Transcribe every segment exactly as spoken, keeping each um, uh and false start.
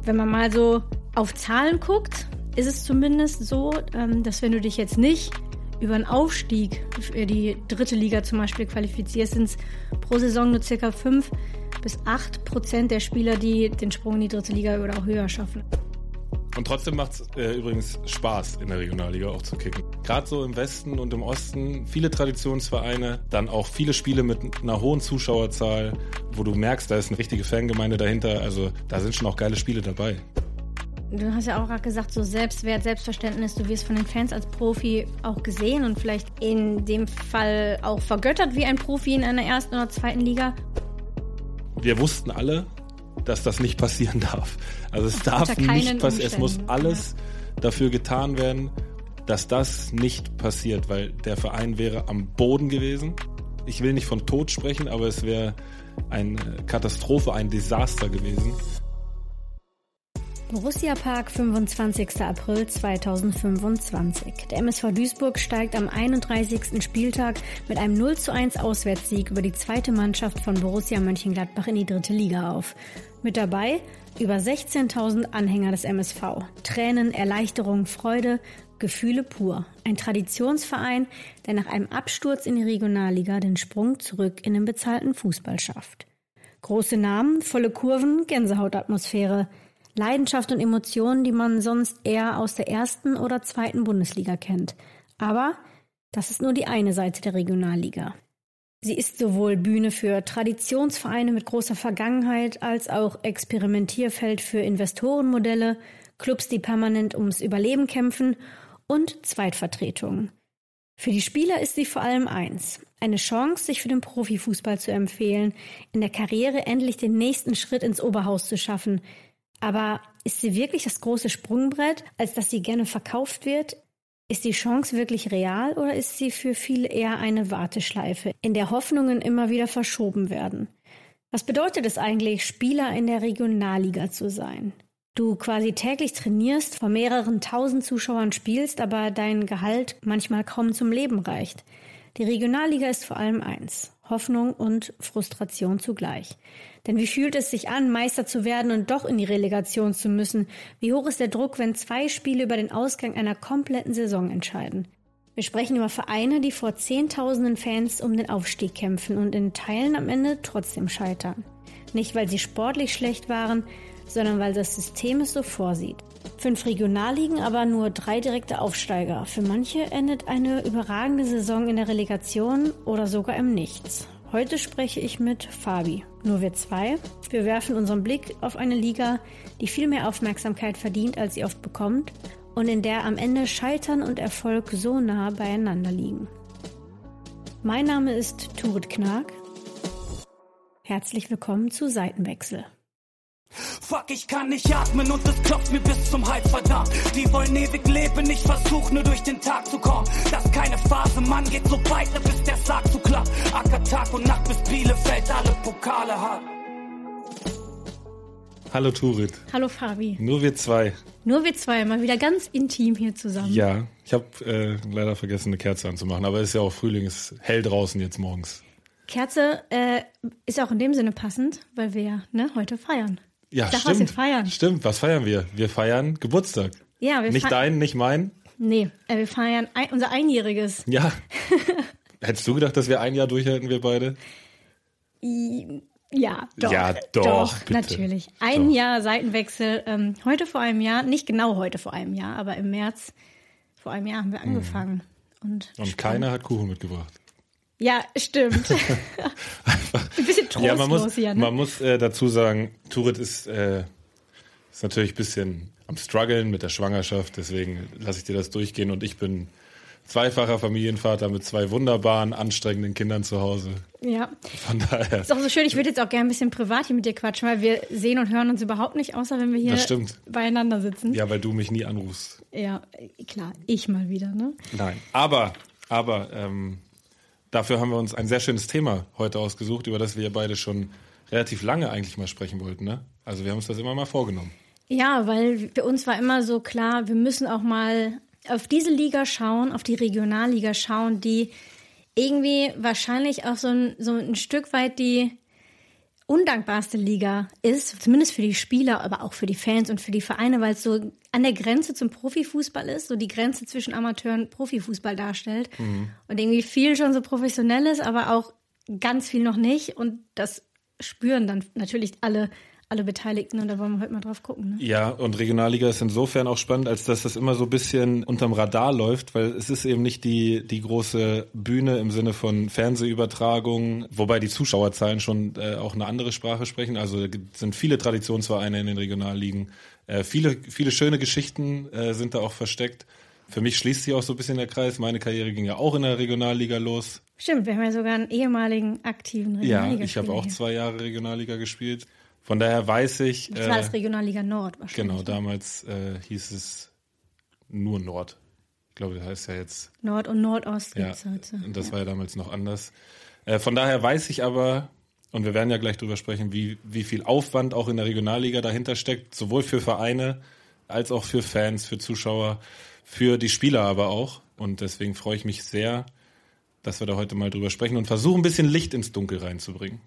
Wenn man mal so auf Zahlen guckt, ist es zumindest so, dass wenn du dich jetzt nicht über einen Aufstieg für die dritte Liga zum Beispiel qualifizierst, sind es pro Saison nur circa fünf bis acht Prozent der Spieler, die den Sprung in die dritte Liga oder auch höher schaffen. Und trotzdem macht es äh, übrigens Spaß, in der Regionalliga auch zu kicken. Gerade so im Westen und im Osten, viele Traditionsvereine, dann auch viele Spiele mit einer hohen Zuschauerzahl, wo du merkst, da ist eine richtige Fangemeinde dahinter. Also da sind schon auch geile Spiele dabei. Du hast ja auch gerade gesagt, so Selbstwert, Selbstverständnis, du wirst von den Fans als Profi auch gesehen und vielleicht in dem Fall auch vergöttert wie ein Profi in einer ersten oder zweiten Liga. Wir wussten alle, dass das nicht passieren darf. Also es darf nicht passieren. Es muss alles ja. dafür getan werden, dass das nicht passiert, weil der Verein wäre am Boden gewesen. Ich will nicht von Tod sprechen, aber es wäre eine Katastrophe, ein Desaster gewesen. Borussia Park, fünfundzwanzigster April zweitausendfünfundzwanzig. Der M S V Duisburg steigt am einunddreißigsten Spieltag mit einem null zu eins Auswärtssieg über die zweite Mannschaft von Borussia Mönchengladbach in die dritte Liga auf. Mit dabei über sechzehntausend Anhänger des M S V. Tränen, Erleichterung, Freude, Gefühle pur. Ein Traditionsverein, der nach einem Absturz in die Regionalliga den Sprung zurück in den bezahlten Fußball schafft. Große Namen, volle Kurven, Gänsehautatmosphäre. Leidenschaft und Emotionen, die man sonst eher aus der ersten oder zweiten Bundesliga kennt. Aber das ist nur die eine Seite der Regionalliga. Sie ist sowohl Bühne für Traditionsvereine mit großer Vergangenheit als auch Experimentierfeld für Investorenmodelle, Clubs, die permanent ums Überleben kämpfen und Zweitvertretungen. Für die Spieler ist sie vor allem eins: eine Chance, sich für den Profifußball zu empfehlen, in der Karriere endlich den nächsten Schritt ins Oberhaus zu schaffen. Aber ist sie wirklich das große Sprungbrett, als dass sie gerne verkauft wird? Ist die Chance wirklich real oder ist sie für viele eher eine Warteschleife, in der Hoffnungen immer wieder verschoben werden? Was bedeutet es eigentlich, Spieler in der Regionalliga zu sein? Du quasi täglich trainierst, vor mehreren tausend Zuschauern spielst, aber dein Gehalt manchmal kaum zum Leben reicht. Die Regionalliga ist vor allem eins: Hoffnung und Frustration zugleich. Denn wie fühlt es sich an, Meister zu werden und doch in die Relegation zu müssen? Wie hoch ist der Druck, wenn zwei Spiele über den Ausgang einer kompletten Saison entscheiden? Wir sprechen über Vereine, die vor Zehntausenden Fans um den Aufstieg kämpfen und in Teilen am Ende trotzdem scheitern. Nicht, weil sie sportlich schlecht waren, sondern weil das System es so vorsieht. Fünf Regionalligen, aber nur drei direkte Aufsteiger. Für manche endet eine überragende Saison in der Relegation oder sogar im Nichts. Heute spreche ich mit Fabi. Nur wir zwei. Wir werfen unseren Blick auf eine Liga, die viel mehr Aufmerksamkeit verdient, als sie oft bekommt und in der am Ende Scheitern und Erfolg so nah beieinander liegen. Mein Name ist Turit Knag. Herzlich willkommen zu Seitenwechsel. Fuck, ich kann nicht atmen und es klopft mir bis zum Hals, verdammt. Die wollen ewig leben, ich versuch nur durch den Tag zu kommen. Das ist keine Phase, Mann, geht so weiter, bis der Sarg zu klappt. Acker Tag und Nacht, bis Bielefeld alle Pokale hat. Hallo Turit. Hallo Fabi. Nur wir zwei. Nur wir zwei, mal wieder ganz intim hier zusammen. Ja, ich habe äh, leider vergessen, eine Kerze anzumachen, aber es ist ja auch Frühling, es ist hell draußen jetzt morgens. Kerze äh, ist auch in dem Sinne passend, weil wir ja ne, heute feiern. Ja, Sag, stimmt. Was wir feiern. Stimmt, was feiern wir? Wir feiern Geburtstag. Ja, wir nicht fe- dein, nicht mein? Nee, äh, wir feiern ein, unser Einjähriges. Ja. Hättest du gedacht, dass wir ein Jahr durchhalten, wir beide? Ja, doch. Ja, doch, doch bitte. Natürlich. Ein doch. Jahr Seitenwechsel. Ähm, heute vor einem Jahr, nicht genau heute vor einem Jahr, aber im März vor einem Jahr haben wir angefangen. Mhm. Und, Und keiner hat Kuchen mitgebracht. Ja, stimmt. Ein bisschen trostlos ja, man muss, hier. Ne? Man muss äh, dazu sagen, Turit ist, äh, ist natürlich ein bisschen am Struggeln mit der Schwangerschaft, deswegen lasse ich dir das durchgehen und ich bin zweifacher Familienvater mit zwei wunderbaren, anstrengenden Kindern zu Hause. Ja. Von daher. Ist auch so schön, ich würde jetzt auch gerne ein bisschen privat hier mit dir quatschen, weil wir sehen und hören uns überhaupt nicht, außer wenn wir hier das stimmt. beieinander sitzen. Ja, weil du mich nie anrufst. Ja, klar, ich mal wieder, ne? Nein, aber, aber, ähm, dafür haben wir uns ein sehr schönes Thema heute ausgesucht, über das wir beide schon relativ lange eigentlich mal sprechen wollten, ne? Also wir haben uns das immer mal vorgenommen. Ja, weil für uns war immer so klar, wir müssen auch mal auf diese Liga schauen, auf die Regionalliga schauen, die irgendwie wahrscheinlich auch so ein, so ein Stück weit die undankbarste Liga ist, zumindest für die Spieler, aber auch für die Fans und für die Vereine, weil es so an der Grenze zum Profifußball ist, so die Grenze zwischen Amateur und Profifußball darstellt. Mhm. Und irgendwie viel schon so professionell ist, aber auch ganz viel noch nicht. Und das spüren dann natürlich alle alle Beteiligten und da wollen wir heute mal drauf gucken. Ne? Ja, und Regionalliga ist insofern auch spannend, als dass das immer so ein bisschen unterm Radar läuft, weil es ist eben nicht die die große Bühne im Sinne von Fernsehübertragung, wobei die Zuschauerzahlen schon äh, auch eine andere Sprache sprechen. Also es sind viele Traditionsvereine in den Regionalligen. Äh, viele viele schöne Geschichten äh, sind da auch versteckt. Für mich schließt sich auch so ein bisschen der Kreis. Meine Karriere ging ja auch in der Regionalliga los. Stimmt, wir haben ja sogar einen ehemaligen aktiven Regionalliga. Ja, ich habe auch zwei Jahre Regionalliga gespielt. Von daher weiß ich... Das war das Regionalliga Nord wahrscheinlich. Genau, damals äh, hieß es nur Nord. Ich glaube, das heißt ja jetzt... Nord und Nordost. Ja, und das ja. war ja damals noch anders. Äh, von daher weiß ich aber, und wir werden ja gleich drüber sprechen, wie, wie viel Aufwand auch in der Regionalliga dahinter steckt, sowohl für Vereine als auch für Fans, für Zuschauer, für die Spieler aber auch. Und deswegen freue ich mich sehr, dass wir da heute mal drüber sprechen und versuchen, ein bisschen Licht ins Dunkel reinzubringen.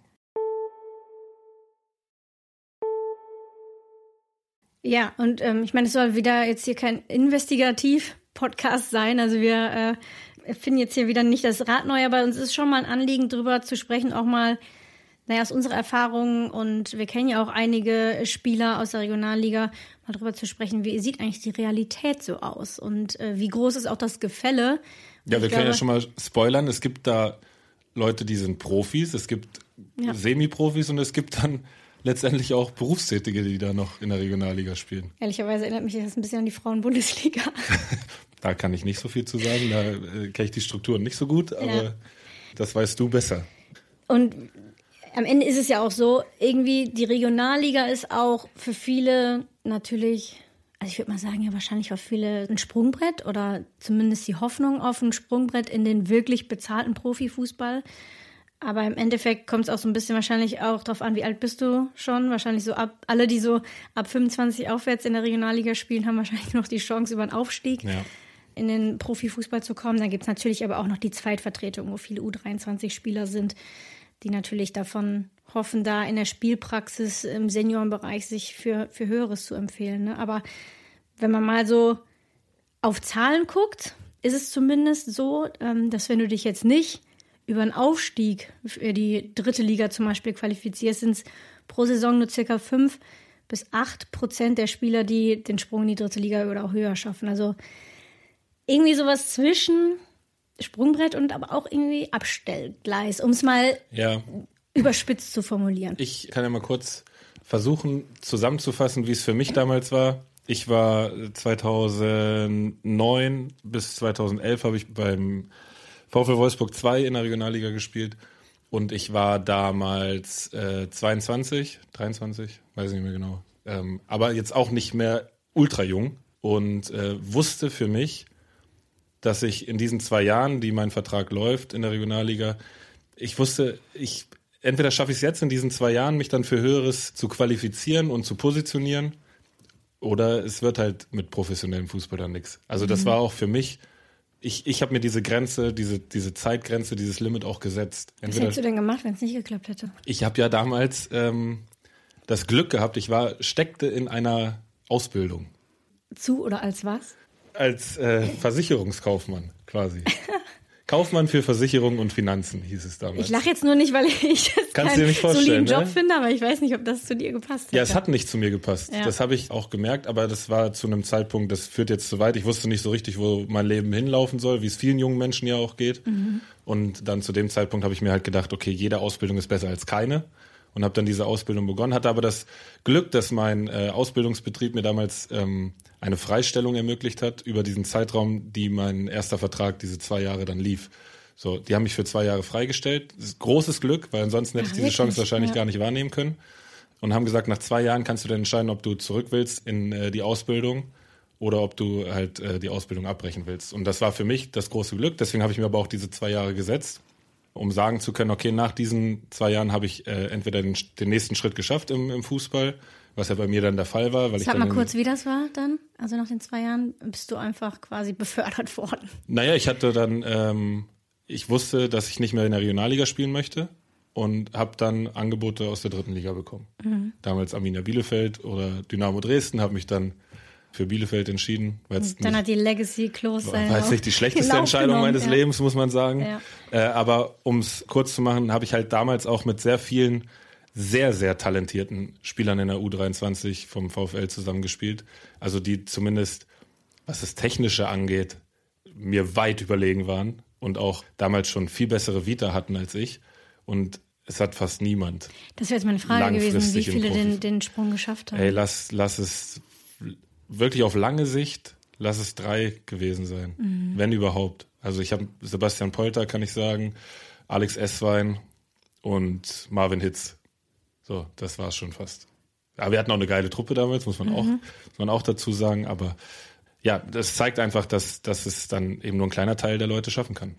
Ja, und ähm, ich meine, es soll wieder jetzt hier kein Investigativ-Podcast sein. Also wir äh, finden jetzt hier wieder nicht das Rad neu, aber uns ist schon mal ein Anliegen, drüber zu sprechen, auch mal, naja, aus unserer Erfahrung, und wir kennen ja auch einige Spieler aus der Regionalliga, mal drüber zu sprechen, wie sieht eigentlich die Realität so aus und äh, wie groß ist auch das Gefälle. Ja, wir können ja schon mal spoilern, es gibt da Leute, die sind Profis, es gibt ja. Semi-Profis und es gibt dann letztendlich auch Berufstätige, die da noch in der Regionalliga spielen. Ehrlicherweise erinnert mich das ein bisschen an die Frauen-Bundesliga. Da kann ich nicht so viel zu sagen, da äh, kenne ich die Strukturen nicht so gut, aber ja. Das weißt du besser. Und am Ende ist es ja auch so, irgendwie die Regionalliga ist auch für viele natürlich, also ich würde mal sagen, ja wahrscheinlich für viele ein Sprungbrett oder zumindest die Hoffnung auf ein Sprungbrett in den wirklich bezahlten Profifußball. Aber im Endeffekt kommt es auch so ein bisschen wahrscheinlich auch drauf an, wie alt bist du schon? Wahrscheinlich so ab, alle, die so ab fünfundzwanzig aufwärts in der Regionalliga spielen, haben wahrscheinlich noch die Chance, über einen Aufstieg ja. in den Profifußball zu kommen. Dann gibt es natürlich aber auch noch die Zweitvertretung, wo viele U dreiundzwanzig-Spieler sind, die natürlich davon hoffen, da in der Spielpraxis im Seniorenbereich sich für, für Höheres zu empfehlen. Ne? Aber wenn man mal so auf Zahlen guckt, ist es zumindest so, dass wenn du dich jetzt nicht über einen Aufstieg für die dritte Liga zum Beispiel qualifizierst, sind es pro Saison nur circa fünf bis acht Prozent der Spieler, die den Sprung in die dritte Liga oder auch höher schaffen. Also irgendwie sowas zwischen Sprungbrett und aber auch irgendwie Abstellgleis, um es mal ja. überspitzt zu formulieren. Ich kann ja mal kurz versuchen zusammenzufassen, wie es für mich damals war. Ich war zweitausendneun bis zweitausendelf habe ich beim VfL Wolfsburg zwei in der Regionalliga gespielt und ich war damals äh, zweiundzwanzig, dreiundzwanzig, weiß ich nicht mehr genau, ähm, aber jetzt auch nicht mehr ultra jung und äh, wusste für mich, dass ich in diesen zwei Jahren, die mein Vertrag läuft in der Regionalliga, ich wusste, ich entweder schaffe ich es jetzt in diesen zwei Jahren, mich dann für Höheres zu qualifizieren und zu positionieren, oder es wird halt mit professionellem Fußball dann nichts. Also das mhm. war auch für mich, ich, ich habe mir diese Grenze, diese, diese Zeitgrenze, dieses Limit auch gesetzt. Entweder, was hättest du denn gemacht, wenn es nicht geklappt hätte? Ich habe ja damals ähm, das Glück gehabt, ich war steckte in einer Ausbildung. Zu oder als was? Als äh, Versicherungskaufmann quasi. Kaufmann für Versicherung und Finanzen hieß es damals. Ich lache jetzt nur nicht, weil ich jetzt Kannst keinen soliden Job ne? finde, aber ich weiß nicht, ob das zu dir gepasst hat. Ja, es hat nicht zu mir gepasst. Ja. Das habe ich auch gemerkt, aber das war zu einem Zeitpunkt, das führt jetzt zu weit. Ich wusste nicht so richtig, wo mein Leben hinlaufen soll, wie es vielen jungen Menschen ja auch geht. Mhm. Und dann zu dem Zeitpunkt habe ich mir halt gedacht, okay, jede Ausbildung ist besser als keine. Und habe dann diese Ausbildung begonnen, hatte aber das Glück, dass mein äh, Ausbildungsbetrieb mir damals ähm, eine Freistellung ermöglicht hat über diesen Zeitraum, die mein erster Vertrag diese zwei Jahre dann lief. So, die haben mich für zwei Jahre freigestellt. Das ist großes Glück, weil ansonsten hätte Ach, ich diese wirklich? Chance wahrscheinlich ja. gar nicht wahrnehmen können. Und haben gesagt, nach zwei Jahren kannst du dann entscheiden, ob du zurück willst in äh, die Ausbildung oder ob du halt äh, die Ausbildung abbrechen willst. Und das war für mich das große Glück. Deswegen habe ich mir aber auch diese zwei Jahre gesetzt, um sagen zu können, okay, nach diesen zwei Jahren habe ich äh, entweder den, den nächsten Schritt geschafft im, im Fußball, was ja bei mir dann der Fall war. Weil Sag ich mal kurz, wie das war dann? Also nach den zwei Jahren bist du einfach quasi befördert worden. Naja, ich hatte dann, ähm, ich wusste, dass ich nicht mehr in der Regionalliga spielen möchte. und habe dann Angebote aus der dritten Liga bekommen. Mhm. Damals Arminia Bielefeld oder Dynamo Dresden, habe mich dann für Bielefeld entschieden. Dann nicht, hat die Legacy close sein. Weiß nicht, die schlechteste Entscheidung meines ja. Lebens, muss man sagen. Ja. Äh, aber um es kurz zu machen, habe ich halt damals auch mit sehr vielen sehr, sehr talentierten Spielern in der U dreiundzwanzig vom VfL zusammengespielt. Also die zumindest, was das Technische angeht, mir weit überlegen waren und auch damals schon viel bessere Vita hatten als ich. Und es hat fast niemand. Das wäre jetzt meine Frage gewesen, wie viele den, den Sprung geschafft haben. Ey, lass, lass es wirklich auf lange Sicht, lass es drei gewesen sein, mhm. wenn überhaupt. Also ich habe Sebastian Polter, kann ich sagen, Alex Esswein und Marvin Hitz. So, das war es schon fast. Aber wir hatten auch eine geile Truppe damals, muss man, mhm. auch, muss man auch dazu sagen. Aber ja, das zeigt einfach, dass, dass es dann eben nur ein kleiner Teil der Leute schaffen kann.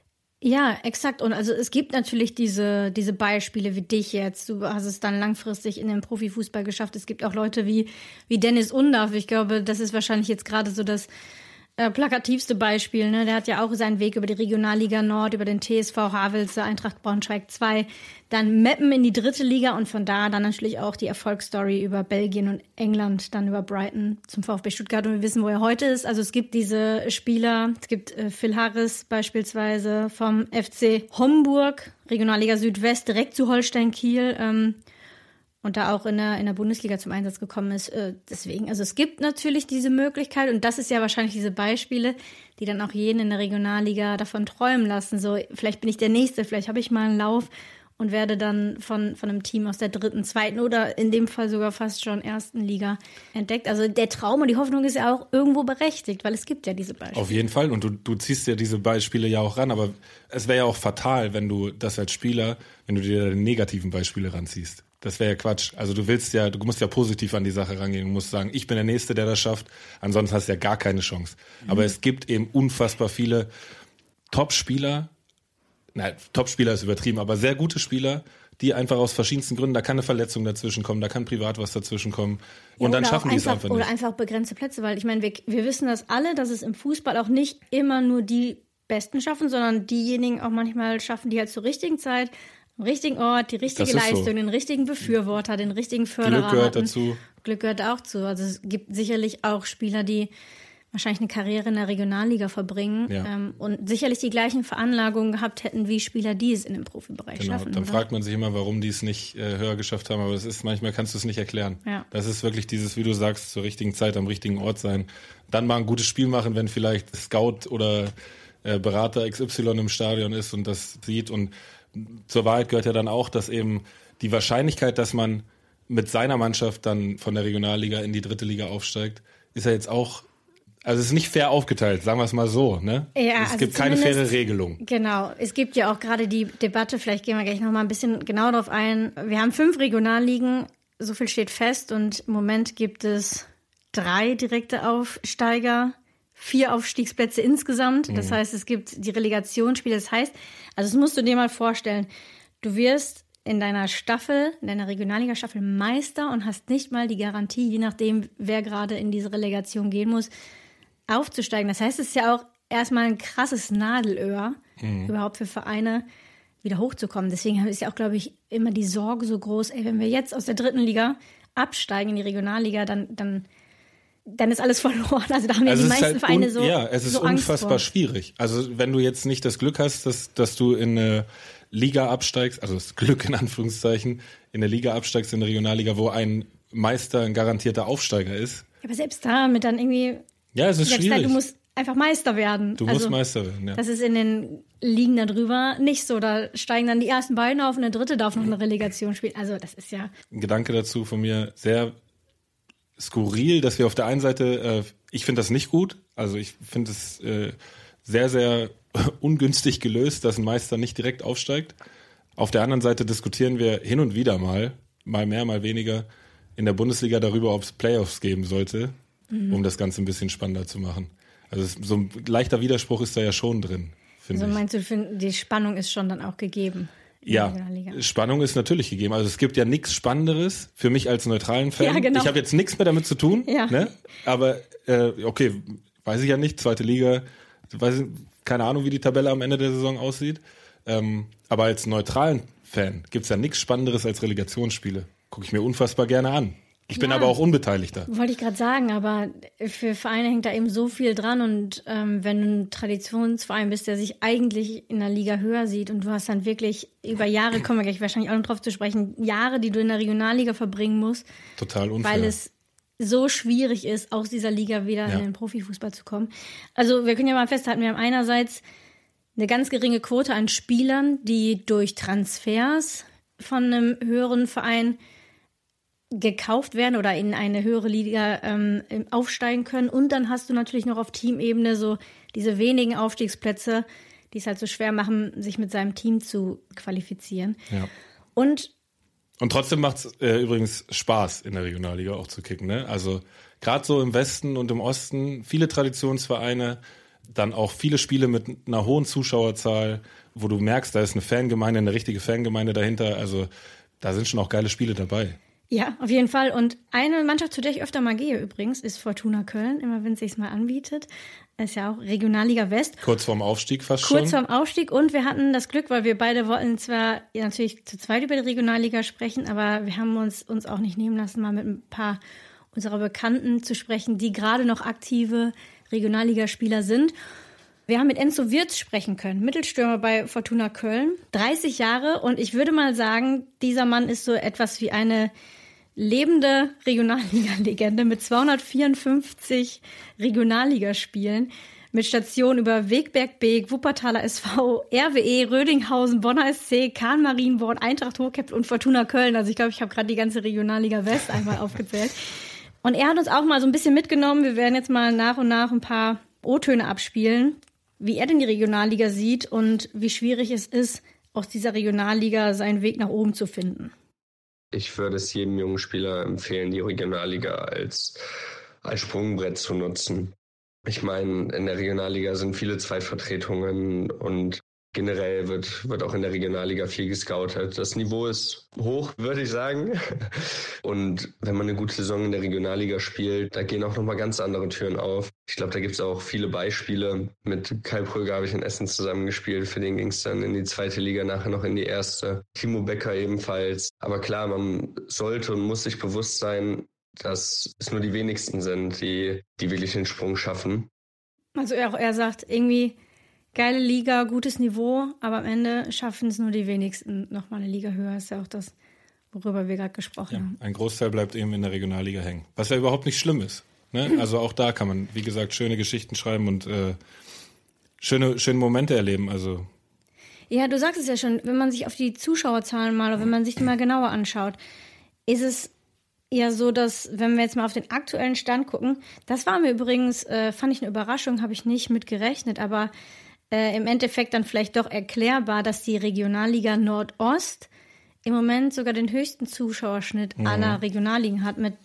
Ja, exakt. Und also es gibt natürlich diese, diese Beispiele wie dich jetzt. Du hast es dann langfristig in den Profifußball geschafft. Es gibt auch Leute wie, wie Dennis Undaff. Ich glaube, das ist wahrscheinlich jetzt gerade so das äh, plakativste Beispiel. Ne? Der hat ja auch seinen Weg über die Regionalliga Nord, über den T S V Havelse, Eintracht Braunschweig zwei, dann Meppen in die dritte Liga und von da dann natürlich auch die Erfolgsstory über Belgien und England, dann über Brighton zum VfB Stuttgart und wir wissen, wo er heute ist. Also es gibt diese Spieler, es gibt äh, Phil Harris beispielsweise vom F C Homburg, Regionalliga Südwest, direkt zu Holstein Kiel ähm, und da auch in der, in der Bundesliga zum Einsatz gekommen ist. Äh, deswegen, also es gibt natürlich diese Möglichkeit und das ist ja wahrscheinlich diese Beispiele, die dann auch jeden in der Regionalliga davon träumen lassen. So, vielleicht bin ich der Nächste, vielleicht habe ich mal einen Lauf und werde dann von, von einem Team aus der dritten, zweiten oder in dem Fall sogar fast schon ersten Liga entdeckt. Also der Traum und die Hoffnung ist ja auch irgendwo berechtigt, weil es gibt ja diese Beispiele. Auf jeden Fall und du, du ziehst ja diese Beispiele ja auch ran, aber es wäre ja auch fatal, wenn du das als Spieler, wenn du dir die negativen Beispiele ranziehst. Das wäre ja Quatsch. Also du willst ja, du musst ja positiv an die Sache rangehen. Du musst sagen, ich bin der Nächste, der das schafft. Ansonsten hast du ja gar keine Chance. Mhm. Aber es gibt eben unfassbar viele Top-Spieler, nein, Top-Spieler ist übertrieben, aber sehr gute Spieler, die einfach aus verschiedensten Gründen, da kann eine Verletzung dazwischen kommen, da kann privat was dazwischen kommen und ja, dann schaffen die es einfach nicht. Oder einfach begrenzte Plätze, weil ich meine, wir, wir wissen das alle, dass es im Fußball auch nicht immer nur die Besten schaffen, sondern diejenigen auch manchmal schaffen, die halt zur richtigen Zeit, am richtigen Ort, die richtige Leistung, so. Den richtigen Befürworter, den richtigen Förderer Glück gehört hatten. dazu. Glück gehört auch zu. Also es gibt sicherlich auch Spieler, die wahrscheinlich eine Karriere in der Regionalliga verbringen ja. ähm, und sicherlich die gleichen Veranlagungen gehabt hätten wie Spieler, die es in dem Profibereich genau. schaffen. Dann oder? fragt man sich immer, warum die es nicht äh, höher geschafft haben, aber das ist manchmal kannst du es nicht erklären. Ja. Das ist wirklich dieses, wie du sagst, zur richtigen Zeit am richtigen Ort sein. Dann mal ein gutes Spiel machen, wenn vielleicht Scout oder äh, Berater X Y im Stadion ist und das sieht. Und zur Wahrheit gehört ja dann auch, dass eben die Wahrscheinlichkeit, dass man mit seiner Mannschaft dann von der Regionalliga in die dritte Liga aufsteigt, ist ja jetzt auch, also es ist nicht fair aufgeteilt, sagen wir es mal so, ne? Ja, es also gibt keine faire Regelung. Genau, es gibt ja auch gerade die Debatte, vielleicht gehen wir gleich noch mal ein bisschen genau darauf ein. Wir haben fünf Regionalligen, so viel steht fest und im Moment gibt es drei direkte Aufsteiger, vier Aufstiegsplätze insgesamt. Das mhm. heißt, es gibt die Relegationsspiele. Das heißt, also das musst du dir mal vorstellen, du wirst in deiner Staffel, in deiner Regionalliga-Staffel Meister und hast nicht mal die Garantie, je nachdem, wer gerade in diese Relegation gehen muss, aufzusteigen. Das heißt, es ist ja auch erstmal ein krasses Nadelöhr, mhm. überhaupt für Vereine wieder hochzukommen. Deswegen ist ja auch, glaube ich, immer die Sorge so groß, ey, wenn wir jetzt aus der dritten Liga absteigen in die Regionalliga, dann, dann, dann ist alles verloren. Also da haben ja also die meisten halt Vereine un- so Ja, es ist so unfassbar schwierig. Also wenn du jetzt nicht das Glück hast, dass, dass du in eine Liga absteigst, also das Glück in Anführungszeichen, in der Liga absteigst, in der Regionalliga, wo ein Meister ein garantierter Aufsteiger ist. Aber selbst damit dann irgendwie... Ja, es ist selbst schwierig. Da, du musst einfach Meister werden. Du also, musst Meister werden, ja. Das ist in den Ligen da drüber nicht so. Da steigen dann die ersten beiden auf und der dritte darf noch eine Relegation spielen. Also das ist ja... Ein Gedanke dazu von mir, sehr skurril, dass wir auf der einen Seite, äh, ich finde das nicht gut, also ich finde es äh, sehr, sehr ungünstig gelöst, dass ein Meister nicht direkt aufsteigt. Auf der anderen Seite diskutieren wir hin und wieder mal, mal mehr, mal weniger, in der Bundesliga darüber, ob es Playoffs geben sollte, mhm. um das Ganze ein bisschen spannender zu machen. Also es, so ein leichter Widerspruch ist da ja schon drin, finde also ich. Meinst du, die Spannung ist schon dann auch gegeben? Ja, Spannung ist natürlich gegeben. Also es gibt ja nichts Spannenderes für mich als neutralen Fan. Ja, genau. Ich habe jetzt nichts mehr damit zu tun, ja. ne? Aber äh, okay, weiß ich ja nicht, zweite Liga, weiß ich, keine Ahnung, wie die Tabelle am Ende der Saison aussieht. Ähm, aber als neutralen Fan gibt's ja nichts Spannenderes als Relegationsspiele. Gucke ich mir unfassbar gerne an. Ich bin ja, aber auch Unbeteiligter. Wollte ich gerade sagen, aber für Vereine hängt da eben so viel dran. Und ähm, wenn du ein Traditionsverein bist, der sich eigentlich in der Liga höher sieht und du hast dann wirklich über Jahre, kommen wir gleich wahrscheinlich auch noch drauf zu sprechen, Jahre, die du in der Regionalliga verbringen musst. Total unfair. Weil es so schwierig ist, aus dieser Liga wieder ja. in den Profifußball zu kommen. Also wir können ja mal festhalten, wir haben einerseits eine ganz geringe Quote an Spielern, die durch Transfers von einem höheren Verein gekauft werden oder in eine höhere Liga ähm, aufsteigen können. Und dann hast du natürlich noch auf Teamebene so diese wenigen Aufstiegsplätze, die es halt so schwer machen, sich mit seinem Team zu qualifizieren. Ja. Und Und trotzdem macht es äh, übrigens Spaß, in der Regionalliga auch zu kicken. Ne? Also gerade so im Westen und im Osten, viele Traditionsvereine, dann auch viele Spiele mit einer hohen Zuschauerzahl, wo du merkst, da ist eine Fangemeinde, eine richtige Fangemeinde dahinter. Also da sind schon auch geile Spiele dabei. Ja, auf jeden Fall. Und eine Mannschaft, zu der ich öfter mal gehe übrigens, ist Fortuna Köln, immer wenn es sich mal anbietet. Ist ja auch Regionalliga West. Kurz vorm Aufstieg fast schon. Kurz vorm Aufstieg. Und wir hatten das Glück, weil wir beide wollten zwar ja, natürlich zu zweit über die Regionalliga sprechen, aber wir haben uns, uns auch nicht nehmen lassen, mal mit ein paar unserer Bekannten zu sprechen, die gerade noch aktive Regionalligaspieler sind. Wir haben mit Enzo Wirtz sprechen können, Mittelstürmer bei Fortuna Köln, dreißig Jahre. Und ich würde mal sagen, dieser Mann ist so etwas wie eine lebende Regionalliga-Legende mit zweihundertvierundfünfzig Regionalligaspielen, mit Stationen über Wegberg Beek, Wuppertaler S V, R W E, Rödinghausen, Bonner S C, Kahn Marienborn, Eintracht Hochkempt und Fortuna Köln. Also ich glaube, ich habe gerade die ganze Regionalliga West einmal aufgezählt. Und er hat uns auch mal so ein bisschen mitgenommen. Wir werden jetzt mal nach und nach ein paar O-Töne abspielen, wie er denn die Regionalliga sieht und wie schwierig es ist, aus dieser Regionalliga seinen Weg nach oben zu finden. Ich würde es jedem jungen Spieler empfehlen, die Regionalliga als, als Sprungbrett zu nutzen. Ich meine, in der Regionalliga sind viele Zweitvertretungen und generell wird, wird auch in der Regionalliga viel gescoutet. Das Niveau ist hoch, würde ich sagen. Und wenn man eine gute Saison in der Regionalliga spielt, da gehen auch nochmal ganz andere Türen auf. Ich glaube, da gibt es auch viele Beispiele. Mit Kai Pröger habe ich in Essen zusammengespielt. Für den ging es dann in die zweite Liga, nachher noch in die erste. Timo Becker ebenfalls. Aber klar, man sollte und muss sich bewusst sein, dass es nur die wenigsten sind, die, die wirklich den Sprung schaffen. Also er, er sagt irgendwie, geile Liga, gutes Niveau, aber am Ende schaffen es nur die wenigsten. Nochmal eine Liga höher ist ja auch das, worüber wir gerade gesprochen ja, haben. Ein Großteil bleibt eben in der Regionalliga hängen. Was ja überhaupt nicht schlimm ist. Ne? Also auch da kann man, wie gesagt, schöne Geschichten schreiben und äh, schöne, schöne Momente erleben. Also ja, du sagst es ja schon, wenn man sich auf die Zuschauerzahlen mal oder wenn man sich die mal genauer anschaut, ist es ja so, dass, wenn wir jetzt mal auf den aktuellen Stand gucken, das war mir übrigens, äh, fand ich eine Überraschung, habe ich nicht mit gerechnet, aber äh, im Endeffekt dann vielleicht doch erklärbar, dass die Regionalliga Nordost im Moment sogar den höchsten Zuschauerschnitt mhm. aller Regionalligen hat mit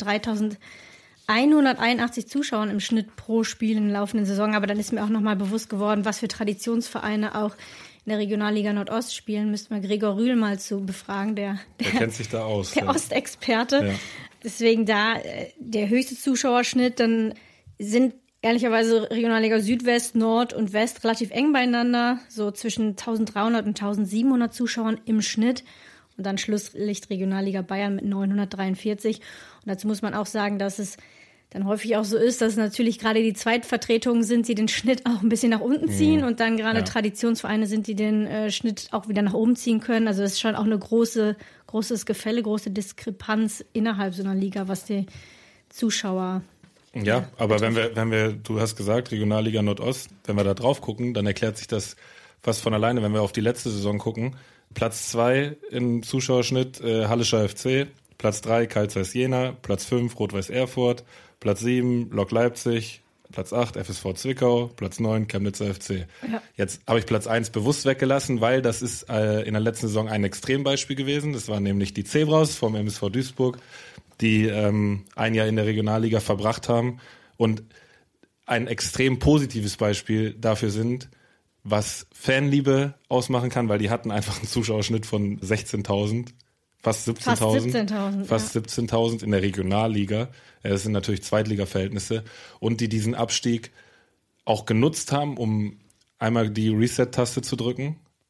dreitausendeinhunderteinundachtzig Zuschauern im Schnitt pro Spiel in der laufenden Saison. Aber dann ist mir auch nochmal bewusst geworden, was für Traditionsvereine auch in der Regionalliga Nordost spielen. Müssten wir Gregor Rühl mal zu befragen, der, der, der kennt sich da aus. Der ja. Ostexperte. Ja. Deswegen da äh, der höchste Zuschauerschnitt, dann sind ehrlicherweise Regionalliga Südwest, Nord und West relativ eng beieinander, so zwischen eintausenddreihundert und eintausendsiebenhundert Zuschauern im Schnitt. Und dann Schlusslicht Regionalliga Bayern mit neunhundertdreiundvierzig. Und dazu muss man auch sagen, dass es dann häufig auch so ist, dass natürlich gerade die Zweitvertretungen sind, die den Schnitt auch ein bisschen nach unten ziehen mhm. und dann gerade ja. Traditionsvereine sind, die den äh, Schnitt auch wieder nach oben ziehen können. Also es ist schon auch eine große, großes Gefälle, große Diskrepanz innerhalb so einer Liga, was die Zuschauer Ja, ja aber wenn wir, wenn wir, du hast gesagt, Regionalliga Nordost, wenn wir da drauf gucken, dann erklärt sich das fast von alleine, wenn wir auf die letzte Saison gucken. Platz zwei im Zuschauerschnitt, äh, Hallischer F C, Platz drei Carl-Zeiss Jena, Platz fünf Rot-Weiß Erfurt, Platz sieben Lok Leipzig, Platz acht F S V Zwickau, Platz neun Chemnitzer F C. Ja. Jetzt habe ich Platz eins bewusst weggelassen, weil das ist äh, in der letzten Saison ein Extrembeispiel gewesen. Das waren nämlich die Zebras vom M S V Duisburg, die ähm, ein Jahr in der Regionalliga verbracht haben und ein extrem positives Beispiel dafür sind, was Fanliebe ausmachen kann, weil die hatten einfach einen Zuschauerschnitt von sechzehntausend, fast siebzehntausend. Fast siebzehntausend, fast ja. siebzehntausend in der Regionalliga. Das sind natürlich Zweitliga-Verhältnisse. Und die diesen Abstieg auch genutzt haben, um einmal die Reset-Taste zu drücken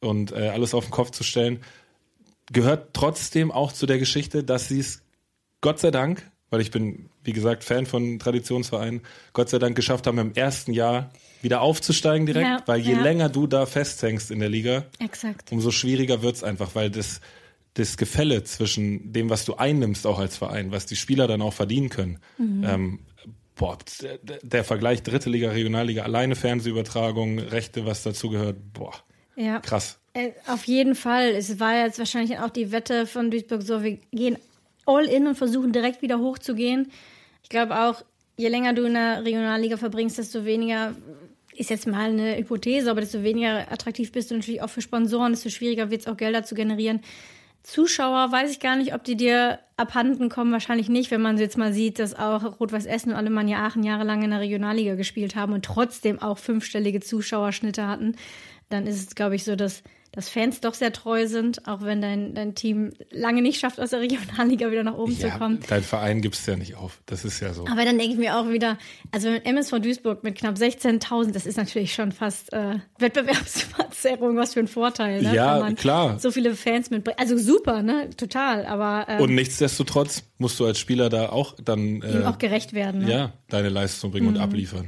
und äh, alles auf den Kopf zu stellen, gehört trotzdem auch zu der Geschichte, dass sie es Gott sei Dank, weil ich bin, wie gesagt, Fan von Traditionsvereinen, Gott sei Dank geschafft haben, im ersten Jahr wieder aufzusteigen direkt, ja, weil je ja. länger du da festhängst in der Liga, Exakt. umso schwieriger wird's einfach, weil das, das Gefälle zwischen dem, was du einnimmst auch als Verein, was die Spieler dann auch verdienen können, mhm. ähm, boah, der, der Vergleich dritte Liga, Regionalliga, alleine Fernsehübertragung, Rechte, was dazugehört, boah, ja. krass. Äh, auf jeden Fall. Es war jetzt wahrscheinlich auch die Wette von Duisburg so, wir gehen all in und versuchen direkt wieder hochzugehen. Ich glaube auch, je länger du in der Regionalliga verbringst, desto weniger, ist jetzt mal eine Hypothese, aber desto weniger attraktiv bist du natürlich auch für Sponsoren, desto schwieriger wird es auch Gelder zu generieren. Zuschauer, weiß ich gar nicht, ob die dir abhanden kommen, wahrscheinlich nicht, wenn man jetzt mal sieht, dass auch Rot-Weiß Essen und Alemannia Aachen jahrelang in der Regionalliga gespielt haben und trotzdem auch fünfstellige Zuschauerschnitte hatten. Dann ist es, glaube ich, so, dass dass Fans doch sehr treu sind, auch wenn dein, dein Team lange nicht schafft, aus der Regionalliga wieder nach oben ja, zu kommen. Dein Verein gibt's ja nicht auf, das ist ja so. Aber dann denke ich mir auch wieder, also M S V Duisburg mit knapp sechzehntausend, das ist natürlich schon fast äh, Wettbewerbsverzerrung, was für ein Vorteil, ne? Ja, wenn man klar. So viele Fans mitbringt. Also super, ne? Total, aber... Ähm, und nichtsdestotrotz musst du als Spieler da auch dann... Äh, ihm auch gerecht werden, ne? Ja, deine Leistung bringen mhm. und abliefern.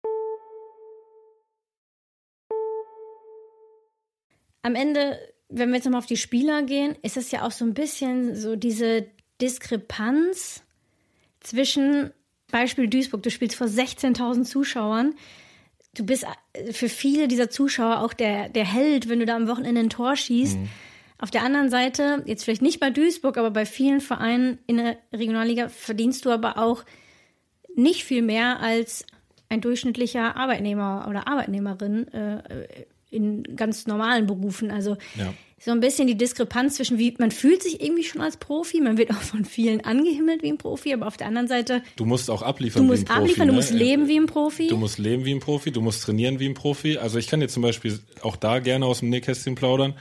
Am Ende, wenn wir jetzt nochmal auf die Spieler gehen, ist es ja auch so ein bisschen so diese Diskrepanz zwischen, Beispiel Duisburg, du spielst vor sechzehntausend Zuschauern, du bist für viele dieser Zuschauer auch der, der Held, wenn du da am Wochenende ein Tor schießt. Mhm. Auf der anderen Seite, jetzt vielleicht nicht bei Duisburg, aber bei vielen Vereinen in der Regionalliga verdienst du aber auch nicht viel mehr als ein durchschnittlicher Arbeitnehmer oder Arbeitnehmerin äh, in ganz normalen Berufen. Also ja. so ein bisschen die Diskrepanz zwischen, wie man fühlt sich irgendwie schon als Profi, man wird auch von vielen angehimmelt wie ein Profi, aber auf der anderen Seite... Du musst auch abliefern du musst wie ein Profi. Abliefern, ne? Du musst leben wie ein Profi. Du musst leben wie ein Profi, du musst trainieren wie ein Profi. Also ich kann dir zum Beispiel auch da gerne aus dem Nähkästchen plaudern.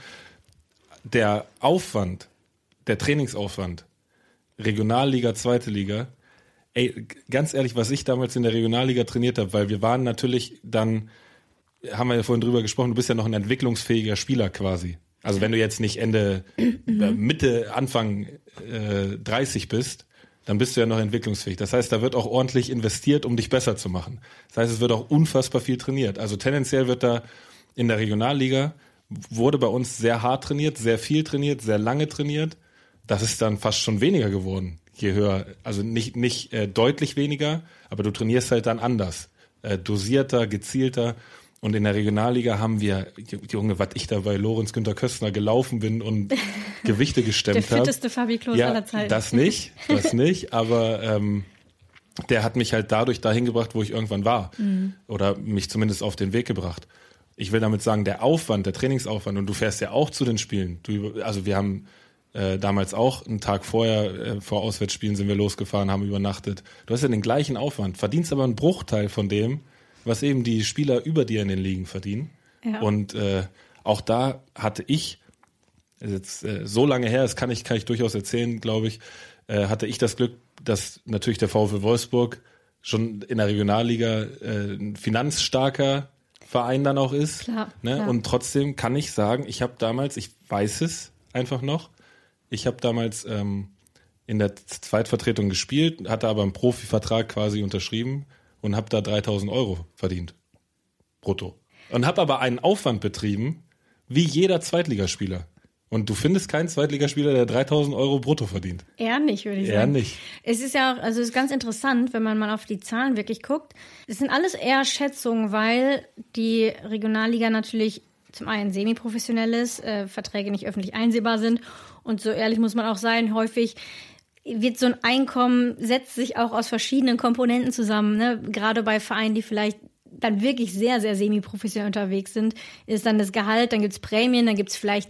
Der Aufwand, der Trainingsaufwand, Regionalliga, zweite Liga, ey, ganz ehrlich, was ich damals in der Regionalliga trainiert habe, weil wir waren natürlich dann... haben wir ja vorhin drüber gesprochen, du bist ja noch ein entwicklungsfähiger Spieler quasi. Also wenn du jetzt nicht Ende, mhm. Mitte, Anfang äh, dreißig bist, dann bist du ja noch entwicklungsfähig. Das heißt, da wird auch ordentlich investiert, um dich besser zu machen. Das heißt, es wird auch unfassbar viel trainiert. Also tendenziell wird da in der Regionalliga, wurde bei uns sehr hart trainiert, sehr viel trainiert, sehr lange trainiert. Das ist dann fast schon weniger geworden, je höher. Also nicht, nicht äh, deutlich weniger, aber du trainierst halt dann anders. Äh, dosierter, gezielter. Und in der Regionalliga haben wir, Junge, was ich da bei Lorenz Günther Köstner gelaufen bin und Gewichte gestemmt habe. Der fitteste Fabi Klos ja, aller Zeiten. Das nicht, das nicht, aber ähm, der hat mich halt dadurch dahin gebracht, wo ich irgendwann war. Mhm. Oder mich zumindest auf den Weg gebracht. Ich will damit sagen, der Aufwand, der Trainingsaufwand, und du fährst ja auch zu den Spielen. Du, also wir haben äh, damals auch einen Tag vorher, äh, vor Auswärtsspielen sind wir losgefahren, haben übernachtet. Du hast ja den gleichen Aufwand, verdienst aber einen Bruchteil von dem, was eben die Spieler über dir in den Ligen verdienen. Ja. Und äh, auch da hatte ich, ist jetzt äh, so lange her, das kann ich, kann ich durchaus erzählen, glaube ich, äh, hatte ich das Glück, dass natürlich der VfL Wolfsburg schon in der Regionalliga äh, ein finanzstarker Verein dann auch ist. Klar, ne? klar. Und trotzdem kann ich sagen, ich habe damals, ich weiß es einfach noch, ich habe damals ähm, in der Zweitvertretung gespielt, hatte aber einen Profivertrag quasi unterschrieben, und habe da dreitausend Euro verdient, brutto. Und habe aber einen Aufwand betrieben, wie jeder Zweitligaspieler. Und du findest keinen Zweitligaspieler, der dreitausend Euro brutto verdient. Eher nicht, würde ich Eher sagen. Eher nicht. Es ist ja auch, also es ist ganz interessant, wenn man mal auf die Zahlen wirklich guckt. Es sind alles eher Schätzungen, weil die Regionalliga natürlich zum einen semi-professionell ist, äh, Verträge nicht öffentlich einsehbar sind. Und so ehrlich muss man auch sein, häufig wird so ein Einkommen, setzt sich auch aus verschiedenen Komponenten zusammen, ne? Gerade bei Vereinen, die vielleicht dann wirklich sehr, sehr semi-professionell unterwegs sind, ist dann das Gehalt, dann gibt's Prämien, dann gibt's vielleicht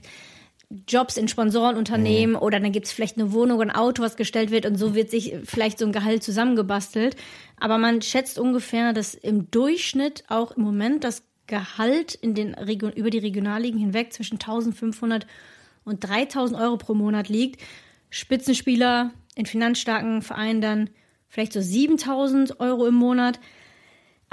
Jobs in Sponsorenunternehmen mhm. oder dann gibt's vielleicht eine Wohnung, ein Auto, was gestellt wird und so wird sich vielleicht so ein Gehalt zusammengebastelt. Aber man schätzt ungefähr, dass im Durchschnitt auch im Moment das Gehalt in den Region, über die Regionalligen hinweg zwischen eintausendfünfhundert und dreitausend Euro pro Monat liegt. Spitzenspieler in finanzstarken Vereinen dann vielleicht so siebentausend Euro im Monat.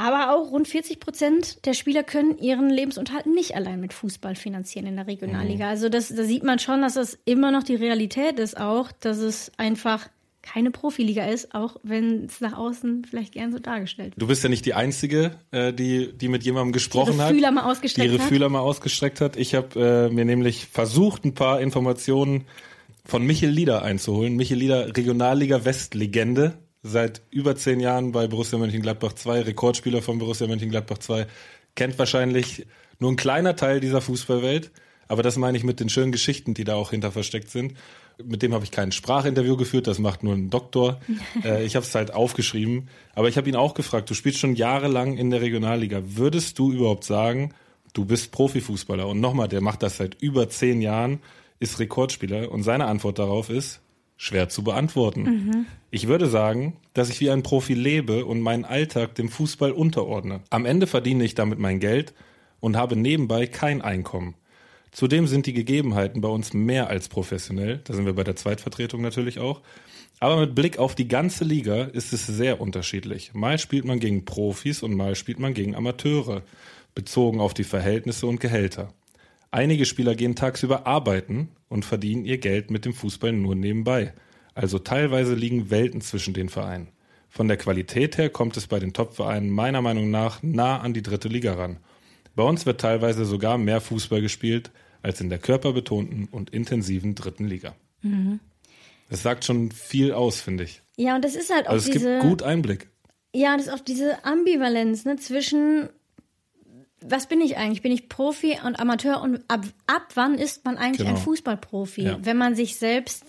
Aber auch rund vierzig Prozent der Spieler können ihren Lebensunterhalt nicht allein mit Fußball finanzieren in der Regionalliga. Also das, da sieht man schon, dass das immer noch die Realität ist auch, dass es einfach keine Profiliga ist, auch wenn es nach außen vielleicht gern so dargestellt wird. Du bist ja nicht die Einzige, äh, die, die mit jemandem gesprochen die hat. Die ihre Fühler mal ausgestreckt die ihre hat. Fühler mal ausgestreckt hat. Ich habe äh, mir nämlich versucht, ein paar Informationen von Michel Lieder einzuholen. Michel Lieder, Regionalliga West-Legende. Seit über zehn Jahren bei Borussia Mönchengladbach zwei, Rekordspieler von Borussia Mönchengladbach zwei, kennt wahrscheinlich nur ein kleiner Teil dieser Fußballwelt, aber das meine ich mit den schönen Geschichten, die da auch hinter versteckt sind. Mit dem habe ich kein Sprachinterview geführt, das macht nur ein Doktor. äh, ich habe es halt aufgeschrieben, aber ich habe ihn auch gefragt, du spielst schon jahrelang in der Regionalliga, würdest du überhaupt sagen, du bist Profifußballer? Und nochmal, der macht das seit über zehn Jahren, ist Rekordspieler und seine Antwort darauf ist, schwer zu beantworten. Mhm. Ich würde sagen, dass ich wie ein Profi lebe und meinen Alltag dem Fußball unterordne. Am Ende verdiene ich damit mein Geld und habe nebenbei kein Einkommen. Zudem sind die Gegebenheiten bei uns mehr als professionell. Da sind wir bei der Zweitvertretung natürlich auch. Aber mit Blick auf die ganze Liga ist es sehr unterschiedlich. Mal spielt man gegen Profis und mal spielt man gegen Amateure, bezogen auf die Verhältnisse und Gehälter. Einige Spieler gehen tagsüber arbeiten und verdienen ihr Geld mit dem Fußball nur nebenbei. Also teilweise liegen Welten zwischen den Vereinen. Von der Qualität her kommt es bei den Top-Vereinen meiner Meinung nach nah an die dritte Liga ran. Bei uns wird teilweise sogar mehr Fußball gespielt als in der körperbetonten und intensiven dritten Liga. Mhm. Das sagt schon viel aus, finde ich. Ja, und das ist halt auch also es diese... gibt gut Einblick. Ja, das ist auch diese Ambivalenz, ne, zwischen... Was bin ich eigentlich? Bin ich Profi und Amateur? Und ab, ab wann ist man eigentlich genau. ein Fußballprofi? Ja. Wenn man sich selbst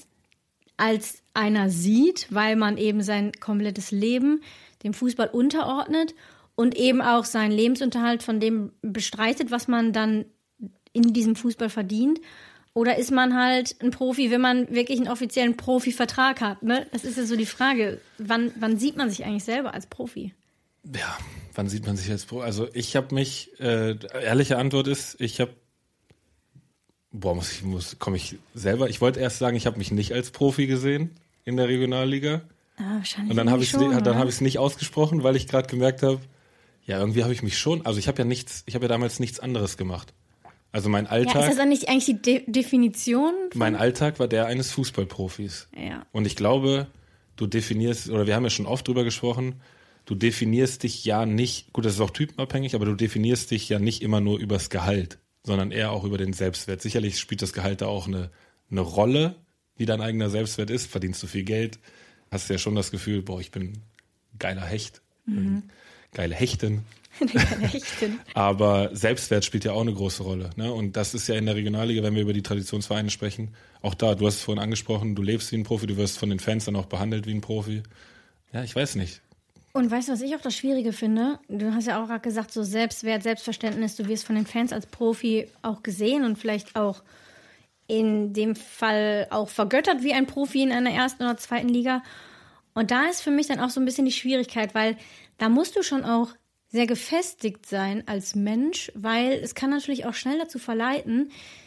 als einer sieht, weil man eben sein komplettes Leben dem Fußball unterordnet und eben auch seinen Lebensunterhalt von dem bestreitet, was man dann in diesem Fußball verdient. Oder ist man halt ein Profi, wenn man wirklich einen offiziellen Profivertrag hat? Ne? Das ist ja so die Frage. Wann, wann sieht man sich eigentlich selber als Profi? Ja, wann sieht man sich als Profi? Also ich habe mich, äh, ehrliche Antwort ist, ich habe, boah, muss ich, muss, komme ich selber, ich wollte erst sagen, ich habe mich nicht als Profi gesehen in der Regionalliga. Ah, wahrscheinlich und dann habe ich schon, dann habe ich es nicht ausgesprochen, weil ich gerade gemerkt habe, ja, irgendwie habe ich mich schon, also ich habe ja nichts, ich habe ja damals nichts anderes gemacht. Also mein Alltag. Ja, ist das dann nicht eigentlich die De- Definition? Mein Alltag war der eines Fußballprofis. Ja. Und ich glaube, du definierst, oder wir haben ja schon oft drüber gesprochen, du definierst dich ja nicht, gut, das ist auch typenabhängig, aber du definierst dich ja nicht immer nur übers Gehalt, sondern eher auch über den Selbstwert. Sicherlich spielt das Gehalt da auch eine, eine Rolle, wie dein eigener Selbstwert ist. Verdienst du viel Geld, hast du ja schon das Gefühl, boah, ich bin ein geiler Hecht, mhm. geile Hechtin. Hechtin. Aber Selbstwert spielt ja auch eine große Rolle. Ne? Und das ist ja in der Regionalliga, wenn wir über die Traditionsvereine sprechen, auch da, du hast es vorhin angesprochen, du lebst wie ein Profi, du wirst von den Fans dann auch behandelt wie ein Profi. Ja, ich weiß nicht. Und weißt du, was ich auch das Schwierige finde? Du hast ja auch gerade gesagt, so Selbstwert, Selbstverständnis, du wirst von den Fans als Profi auch gesehen und vielleicht auch in dem Fall auch vergöttert wie ein Profi in einer ersten oder zweiten Liga. Und da ist für mich dann auch so ein bisschen die Schwierigkeit, weil da musst du schon auch sehr gefestigt sein als Mensch, weil es kann natürlich auch schnell dazu verleiten,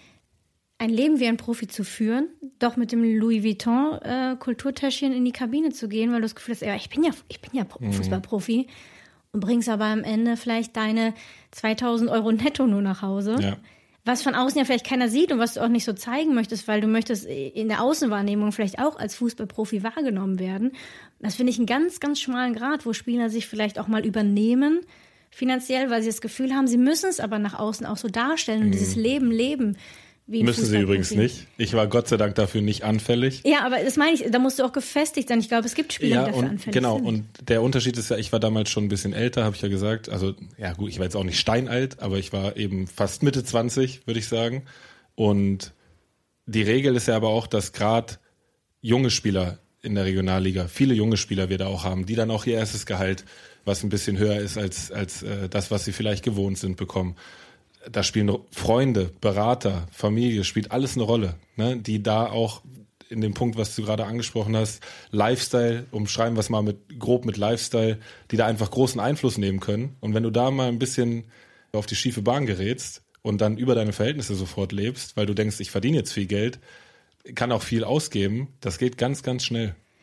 ein Leben wie ein Profi zu führen, doch mit dem Louis Vuitton äh, Kulturtäschchen in die Kabine zu gehen, weil du das Gefühl hast, ja, ich bin ja, ich bin ja Fußballprofi und bringst aber am Ende vielleicht deine zweitausend Euro netto nur nach Hause, ja. was von außen ja vielleicht keiner sieht und was du auch nicht so zeigen möchtest, weil du möchtest in der Außenwahrnehmung vielleicht auch als Fußballprofi wahrgenommen werden. Das finde ich einen ganz, ganz schmalen Grad, wo Spieler sich vielleicht auch mal übernehmen, finanziell, weil sie das Gefühl haben, sie müssen es aber nach außen auch so darstellen und mhm. dieses Leben leben. Wie Müssen sie übrigens nicht. Ich war Gott sei Dank dafür nicht anfällig. Ja, aber das meine ich, da musst du auch gefestigt sein. Ich glaube, es gibt Spieler, ja, die dafür und, anfällig genau, sind. Genau, und der Unterschied ist ja, ich war damals schon ein bisschen älter, habe ich ja gesagt. Also, ja gut, ich war jetzt auch nicht steinalt, aber ich war eben fast Mitte zwanzig, würde ich sagen. Und die Regel ist ja aber auch, dass gerade junge Spieler in der Regionalliga, viele junge Spieler wir da auch haben, die dann auch ihr erstes Gehalt, was ein bisschen höher ist als, als äh, das, was sie vielleicht gewohnt sind, bekommen. Da spielen Freunde, Berater, Familie, spielt alles eine Rolle, ne? Die da auch in dem Punkt, was du gerade angesprochen hast, Lifestyle, umschreiben wir es mal mit, grob mit Lifestyle, die da einfach großen Einfluss nehmen können. Und wenn du da mal ein bisschen auf die schiefe Bahn gerätst und dann über deine Verhältnisse sofort lebst, weil du denkst, ich verdiene jetzt viel Geld, kann auch viel ausgeben, das geht ganz, ganz schnell.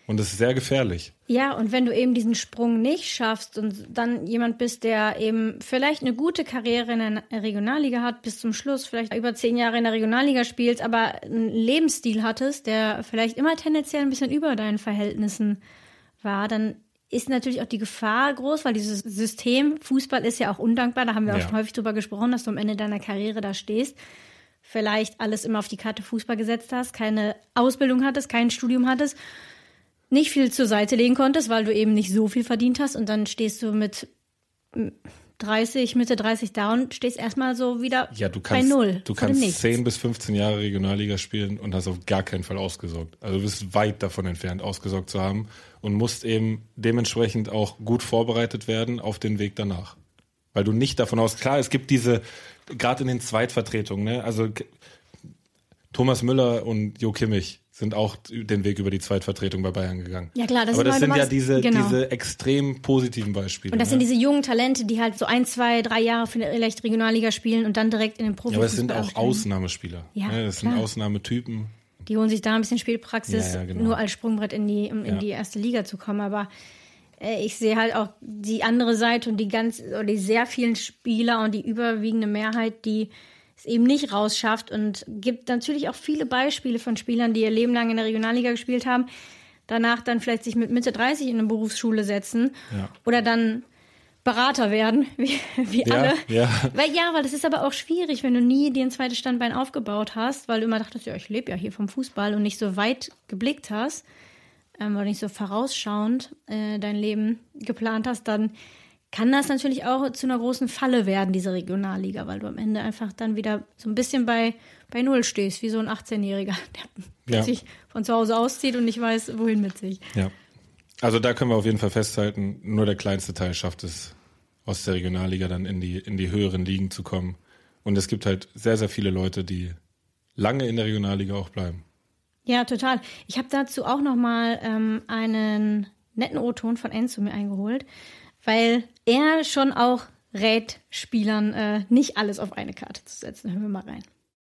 Und das ist sehr gefährlich. Ja, und wenn du eben diesen Sprung nicht schaffst und dann jemand bist, der eben vielleicht eine gute Karriere in der Regionalliga hat, bis zum Schluss, vielleicht über zehn Jahre in der Regionalliga spielst, aber einen Lebensstil hattest, der vielleicht immer tendenziell ein bisschen über deinen Verhältnissen war, dann ist natürlich auch die Gefahr groß, weil dieses System, Fußball ist ja auch undankbar, da haben wir auch ja. schon häufig drüber gesprochen, dass du am Ende deiner Karriere da stehst, vielleicht alles immer auf die Karte Fußball gesetzt hast, keine Ausbildung hattest, kein Studium hattest, nicht viel zur Seite legen konntest, weil du eben nicht so viel verdient hast und dann stehst du mit dreißig, Mitte dreißig da und stehst erstmal so wieder ja, du kannst, bei Null. Du kannst zehn bis fünfzehn Jahre Regionalliga spielen und hast auf gar keinen Fall ausgesorgt. Also du bist weit davon entfernt, ausgesorgt zu haben und musst eben dementsprechend auch gut vorbereitet werden auf den Weg danach. Weil du nicht davon aus, klar, es gibt diese, gerade in den Zweitvertretungen, ne, also Thomas Müller und Jo Kimmich sind auch den Weg über die Zweitvertretung bei Bayern gegangen. Ja klar, das aber das sind machst, ja diese, genau. diese extrem positiven Beispiele. Und das ne? sind diese jungen Talente, die halt so ein, zwei, drei Jahre vielleicht Regionalliga spielen und dann direkt in den Profifußball. Ja, aber es sind auch aufstellen. Ausnahmespieler. Ja, ne? Das klar. sind Ausnahmetypen. Die holen sich da ein bisschen Spielpraxis, ja, ja, genau. nur als Sprungbrett in die, um in ja. die erste Liga zu kommen. Aber äh, ich sehe halt auch die andere Seite und die ganz, oder die sehr vielen Spieler und die überwiegende Mehrheit, die es eben nicht rausschafft, und gibt natürlich auch viele Beispiele von Spielern, die ihr Leben lang in der Regionalliga gespielt haben, danach dann vielleicht sich mit Mitte dreißig in eine Berufsschule setzen ja. oder dann Berater werden, wie, wie ja, alle. Ja. Weil ja, weil das ist aber auch schwierig, wenn du nie dir ein zweites Standbein aufgebaut hast, weil du immer dachtest, ja, ich lebe ja hier vom Fußball und nicht so weit geblickt hast, ähm, weil du nicht so vorausschauend äh, dein Leben geplant hast, dann kann das natürlich auch zu einer großen Falle werden, diese Regionalliga, weil du am Ende einfach dann wieder so ein bisschen bei, bei Null stehst, wie so ein achtzehnjähriger, der ja. sich von zu Hause auszieht und nicht weiß, wohin mit sich. Ja, also da können wir auf jeden Fall festhalten, nur der kleinste Teil schafft es, aus der Regionalliga dann in die, in die höheren Ligen zu kommen. Und es gibt halt sehr, sehr viele Leute, die lange in der Regionalliga auch bleiben. Ja, total. Ich habe dazu auch nochmal ähm, einen netten O-Ton von Enzo mir eingeholt, weil er schon auch rät, Spielern äh, nicht alles auf eine Karte zu setzen. Hören wir mal rein.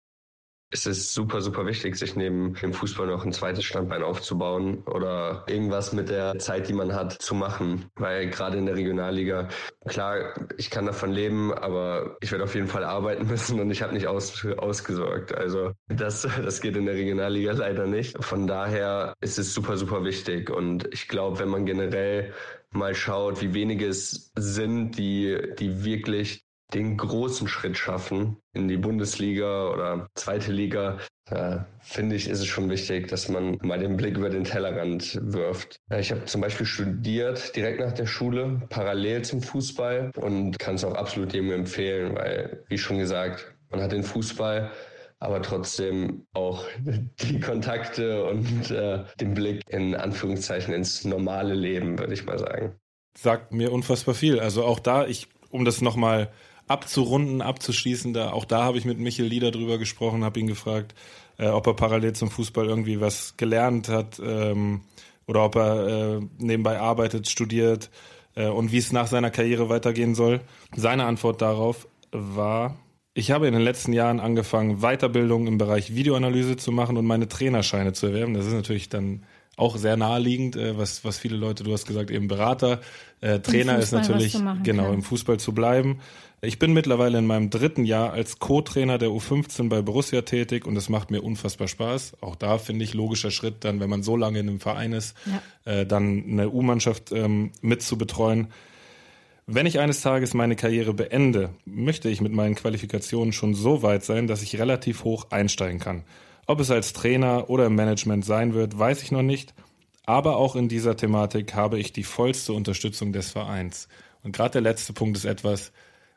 Es ist super, super wichtig, sich neben dem Fußball noch ein zweites Standbein aufzubauen oder irgendwas mit der Zeit, die man hat, zu machen. Weil gerade in der Regionalliga, klar, ich kann davon leben, aber ich werde auf jeden Fall arbeiten müssen und ich habe nicht aus, ausgesorgt. Also das, das geht in der Regionalliga leider nicht. Von daher ist es super, super wichtig. Und ich glaube, wenn man generell mal schaut, wie wenige es sind, die, die wirklich den großen Schritt schaffen in die Bundesliga oder zweite Liga, äh, finde ich, ist es schon wichtig, dass man mal den Blick über den Tellerrand wirft. Ich habe zum Beispiel studiert direkt nach der Schule, parallel zum Fußball, und kann es auch absolut jedem empfehlen, weil, wie schon gesagt, man hat den Fußball, aber trotzdem auch die Kontakte und äh, den Blick in Anführungszeichen ins normale Leben, würde ich mal sagen. Sagt mir unfassbar viel. Also auch da, ich, um das nochmal abzurunden, abzuschließen, da, auch da habe ich mit Michael Lieder drüber gesprochen, habe ihn gefragt, äh, ob er parallel zum Fußball irgendwie was gelernt hat ähm, oder ob er äh, nebenbei arbeitet, studiert äh, und wie es nach seiner Karriere weitergehen soll. Seine Antwort darauf war: Ich habe in den letzten Jahren angefangen, Weiterbildung im Bereich Videoanalyse zu machen und meine Trainerscheine zu erwerben. Das ist natürlich dann auch sehr naheliegend, äh, was, was viele Leute, du hast gesagt, eben Berater, äh, Trainer ist natürlich, genau, kann. im Fußball zu bleiben. Ich bin mittlerweile in meinem dritten Jahr als Co-Trainer der U fünfzehn bei Borussia tätig und es macht mir unfassbar Spaß. Auch da finde ich logischer Schritt dann, wenn man so lange in einem Verein ist, ja. äh, dann eine U-Mannschaft ähm, mit zu betreuen. Wenn ich eines Tages meine Karriere beende, möchte ich mit meinen Qualifikationen schon so weit sein, dass ich relativ hoch einsteigen kann. Ob es als Trainer oder im Management sein wird, weiß ich noch nicht. Aber auch in dieser Thematik habe ich die vollste Unterstützung des Vereins. Und gerade der letzte Punkt ist etwas,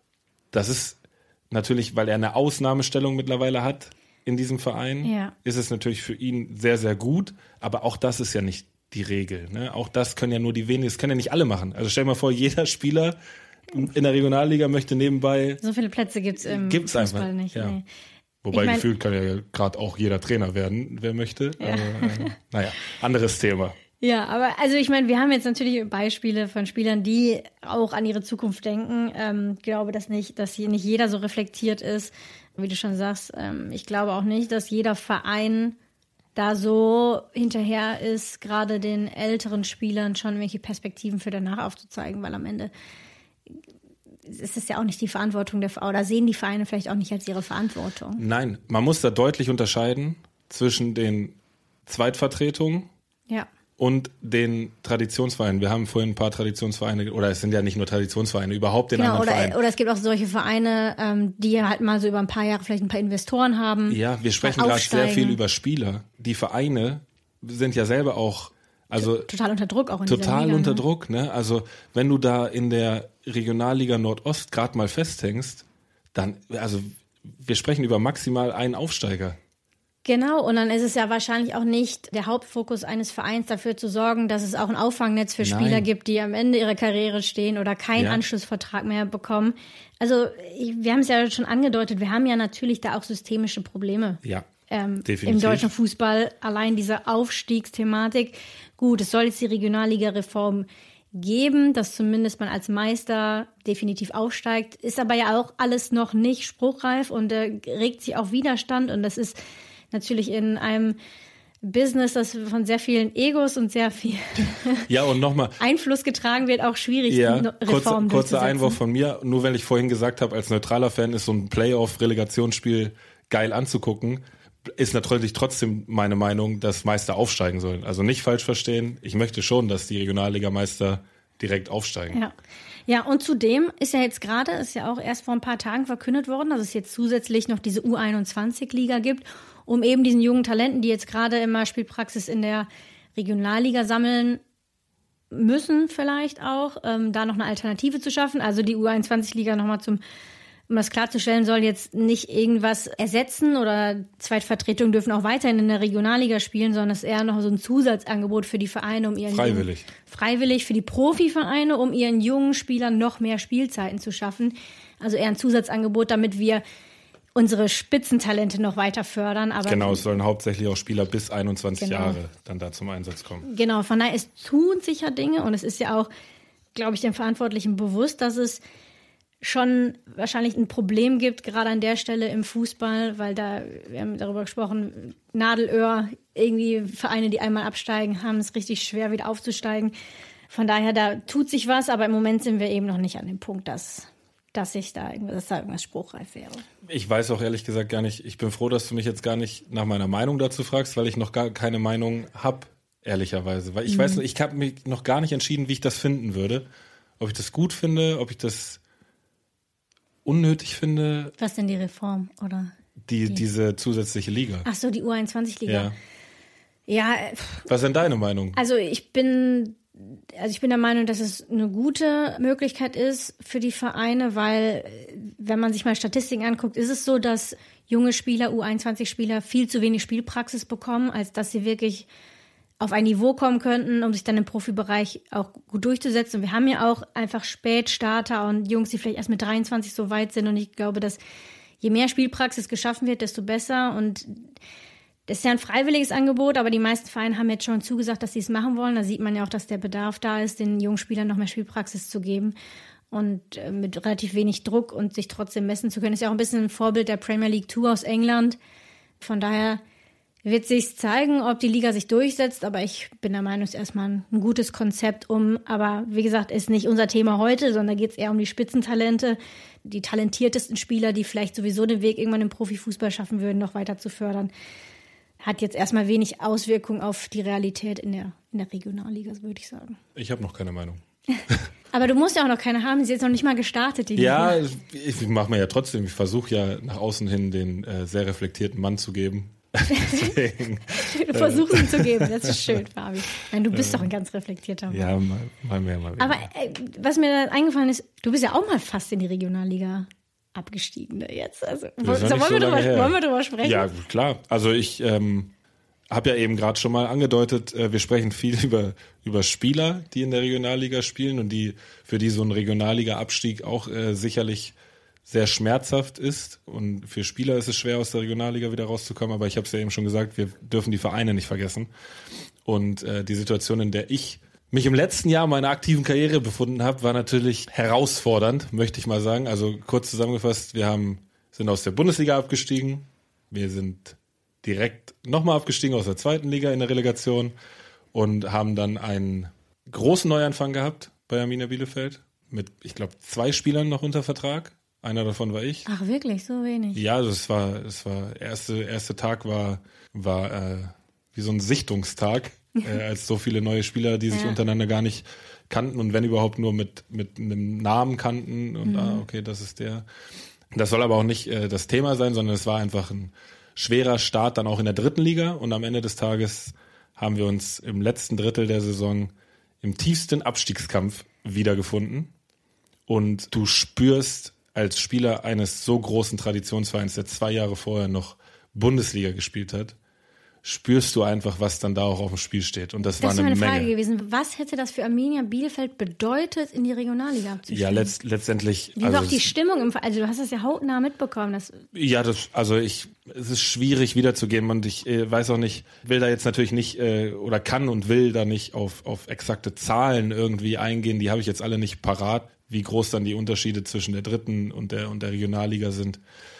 das ist natürlich, weil er eine Ausnahmestellung mittlerweile hat in diesem Verein, ja. ist es natürlich für ihn sehr, sehr gut. Aber auch das ist ja nicht die Regel. Ne? Auch das können ja nur die wenigen, das können ja nicht alle machen. Also stell dir mal vor, jeder Spieler in der Regionalliga möchte nebenbei... So viele Plätze gibt's im gibt's Fußball einfach nicht. Ja. Nee. Wobei ich mein, gefühlt kann ja gerade auch jeder Trainer werden, wer möchte. Ja. Aber, äh, naja, anderes Thema. Ja, aber also ich meine, wir haben jetzt natürlich Beispiele von Spielern, die auch an ihre Zukunft denken. Ähm, ich glaube, dass nicht, dass hier nicht jeder so reflektiert ist, wie du schon sagst. Ähm, ich glaube auch nicht, dass jeder Verein da so hinterher ist, gerade den älteren Spielern schon welche Perspektiven für danach aufzuzeigen, weil am Ende ist es ja auch nicht die Verantwortung der Vereine, oder sehen die Vereine vielleicht auch nicht als ihre Verantwortung. Nein, man muss da deutlich unterscheiden zwischen den Zweitvertretungen ja. und den Traditionsvereinen. Wir haben vorhin ein paar Traditionsvereine, oder es sind ja nicht nur Traditionsvereine, überhaupt den genau, anderen oder, Vereinen. Oder es gibt auch solche Vereine, ähm, die halt mal so über ein paar Jahre vielleicht ein paar Investoren haben. Ja, wir sprechen gerade sehr viel über Spieler. Die Vereine sind ja selber auch also total unter Druck auch in total Liga, unter ne? Druck, ne? Also wenn du da in der Regionalliga Nordost gerade mal festhängst, dann, also wir sprechen über maximal einen Aufsteiger. Genau, und dann ist es ja wahrscheinlich auch nicht der Hauptfokus eines Vereins, dafür zu sorgen, dass es auch ein Auffangnetz für Spieler Nein. gibt, die am Ende ihrer Karriere stehen oder keinen Ja. Anschlussvertrag mehr bekommen. Also ich, wir haben es ja schon angedeutet, wir haben ja natürlich da auch systemische Probleme. Ja, ähm, definitiv. Im deutschen Fußball, allein diese Aufstiegsthematik. Gut, es soll jetzt die Regionalliga-Reform geben, dass zumindest man als Meister definitiv aufsteigt, ist aber ja auch alles noch nicht spruchreif und äh, regt sich auch Widerstand, und das ist natürlich in einem Business, das von sehr vielen Egos und sehr viel ja, und noch mal, Einfluss getragen wird, auch schwierig, ja, Reformen kurzer, kurzer Einwurf von mir, nur weil ich vorhin gesagt habe, als neutraler Fan ist so ein Playoff-Relegationsspiel geil anzugucken, ist natürlich trotzdem meine Meinung, dass Meister aufsteigen sollen. Also nicht falsch verstehen, ich möchte schon, dass die Regionalligameister direkt aufsteigen. Ja. Ja, und zudem ist ja jetzt gerade, ist ja auch erst vor ein paar Tagen verkündet worden, dass es jetzt zusätzlich noch diese U einundzwanzig-Liga gibt, um eben diesen jungen Talenten, die jetzt gerade immer Spielpraxis in der Regionalliga sammeln müssen vielleicht auch, ähm, da noch eine Alternative zu schaffen. Also die U einundzwanzig-Liga nochmal zum, um das klarzustellen, soll jetzt nicht irgendwas ersetzen, oder Zweitvertretungen dürfen auch weiterhin in der Regionalliga spielen, sondern es ist eher noch so ein Zusatzangebot für die Vereine, um ihren Freiwillig. Jungen, freiwillig für die Profivereine, um ihren jungen Spielern noch mehr Spielzeiten zu schaffen. Also eher ein Zusatzangebot, damit wir unsere Spitzentalente noch weiter fördern. Aber genau, es sollen hauptsächlich auch Spieler bis einundzwanzig genau. Jahre dann da zum Einsatz kommen. Genau, von daher, es tun sich ja Dinge, und es ist ja auch, glaube ich, den Verantwortlichen bewusst, dass es schon wahrscheinlich ein Problem gibt, gerade an der Stelle im Fußball, weil da, wir haben darüber gesprochen, Nadelöhr, irgendwie Vereine, die einmal absteigen, haben es richtig schwer, wieder aufzusteigen. Von daher, da tut sich was, aber im Moment sind wir eben noch nicht an dem Punkt, dass, dass sich da irgendwas, dass da irgendwas spruchreif wäre. Ich weiß auch ehrlich gesagt gar nicht, ich bin froh, dass du mich jetzt gar nicht nach meiner Meinung dazu fragst, weil ich noch gar keine Meinung habe, ehrlicherweise. Weil ich mhm. weiß, ich habe mich noch gar nicht entschieden, wie ich das finden würde. Ob ich das gut finde, ob ich das unnötig finde. Was denn die Reform, oder? Die, die? Diese zusätzliche Liga. Ach so, die U einundzwanzig-Liga. Ja. Ja. Was ist denn deine Meinung? Also ich bin, also ich bin der Meinung, dass es eine gute Möglichkeit ist für die Vereine, weil, wenn man sich mal Statistiken anguckt, ist es so, dass junge Spieler, U einundzwanzig-Spieler, viel zu wenig Spielpraxis bekommen, als dass sie wirklich auf ein Niveau kommen könnten, um sich dann im Profibereich auch gut durchzusetzen. Und wir haben ja auch einfach Spätstarter und Jungs, die vielleicht erst mit dreiundzwanzig so weit sind. Und ich glaube, dass je mehr Spielpraxis geschaffen wird, desto besser. Und das ist ja ein freiwilliges Angebot, aber die meisten Vereine haben jetzt schon zugesagt, dass sie es machen wollen. Da sieht man ja auch, dass der Bedarf da ist, den jungen Spielern noch mehr Spielpraxis zu geben. Und mit relativ wenig Druck und sich trotzdem messen zu können. Das ist ja auch ein bisschen ein Vorbild der Premier League Tour aus England. Von daher wird sich zeigen, ob die Liga sich durchsetzt, aber ich bin der Meinung, es ist erstmal ein gutes Konzept, um, aber wie gesagt, ist nicht unser Thema heute, sondern da geht es eher um die Spitzentalente, die talentiertesten Spieler, die vielleicht sowieso den Weg irgendwann im Profifußball schaffen würden, noch weiter zu fördern. Hat jetzt erstmal wenig Auswirkungen auf die Realität in der, in der Regionalliga, würde ich sagen. Ich habe noch keine Meinung. Aber du musst ja auch noch keine haben, sie ist jetzt noch nicht mal gestartet, die Liga. Ja, ich mache mir ja trotzdem, ich versuche ja nach außen hin den äh, sehr reflektierten Mann zu geben. Deswegen, du versuchst ihn zu geben, das ist schön, Fabi. Nein, du bist äh, doch ein ganz reflektierter Mann. Ja, mal, mal mehr, mal weniger. Aber äh, was mir da eingefallen ist, du bist ja auch mal fast in die Regionalliga abgestiegen, ne, jetzt. Also, so, wollen, so wir drüber, wollen wir drüber sprechen? Ja, klar. Also ich ähm, habe ja eben gerade schon mal angedeutet, äh, wir sprechen viel über, über Spieler, die in der Regionalliga spielen und die für die so ein Regionalliga-Abstieg auch äh, sicherlich sehr schmerzhaft ist, und für Spieler ist es schwer, aus der Regionalliga wieder rauszukommen, aber ich habe es ja eben schon gesagt, wir dürfen die Vereine nicht vergessen. Und äh, die Situation, in der ich mich im letzten Jahr meiner aktiven Karriere befunden habe, war natürlich herausfordernd, möchte ich mal sagen. Also kurz zusammengefasst, wir haben sind aus der Bundesliga abgestiegen, wir sind direkt nochmal abgestiegen aus der zweiten Liga in der Relegation und haben dann einen großen Neuanfang gehabt bei Arminia Bielefeld mit, ich glaube, zwei Spielern noch unter Vertrag. Einer davon war ich. Ach wirklich, so wenig? Ja, das war, das war erste erste Tag war war äh, wie so ein Sichtungstag, äh, als so viele neue Spieler, die sich ja. untereinander gar nicht kannten und wenn überhaupt nur mit mit einem Namen kannten und mhm. ah, okay, das ist der. Das soll aber auch nicht äh, das Thema sein, sondern es war einfach ein schwerer Start dann auch in der dritten Liga und am Ende des Tages haben wir uns im letzten Drittel der Saison im tiefsten Abstiegskampf wiedergefunden und du spürst als Spieler eines so großen Traditionsvereins, der zwei Jahre vorher noch Bundesliga gespielt hat, spürst du einfach, was dann da auch auf dem Spiel steht. Und das, das war eine Menge. Das ist meine Frage gewesen. Was hätte das für Arminia Bielefeld bedeutet, in die Regionalliga abzusteigen? Ja, letzt, letztendlich. Wie also war auch die Stimmung im Also du hast das ja hautnah mitbekommen. Dass ja, das, also ich, es ist schwierig wiederzugeben und ich äh, weiß auch nicht, will da jetzt natürlich nicht äh, oder kann und will da nicht auf, auf exakte Zahlen irgendwie eingehen. Die habe ich jetzt alle nicht parat, wie groß dann die Unterschiede zwischen der dritten und der, und der Regionalliga sind.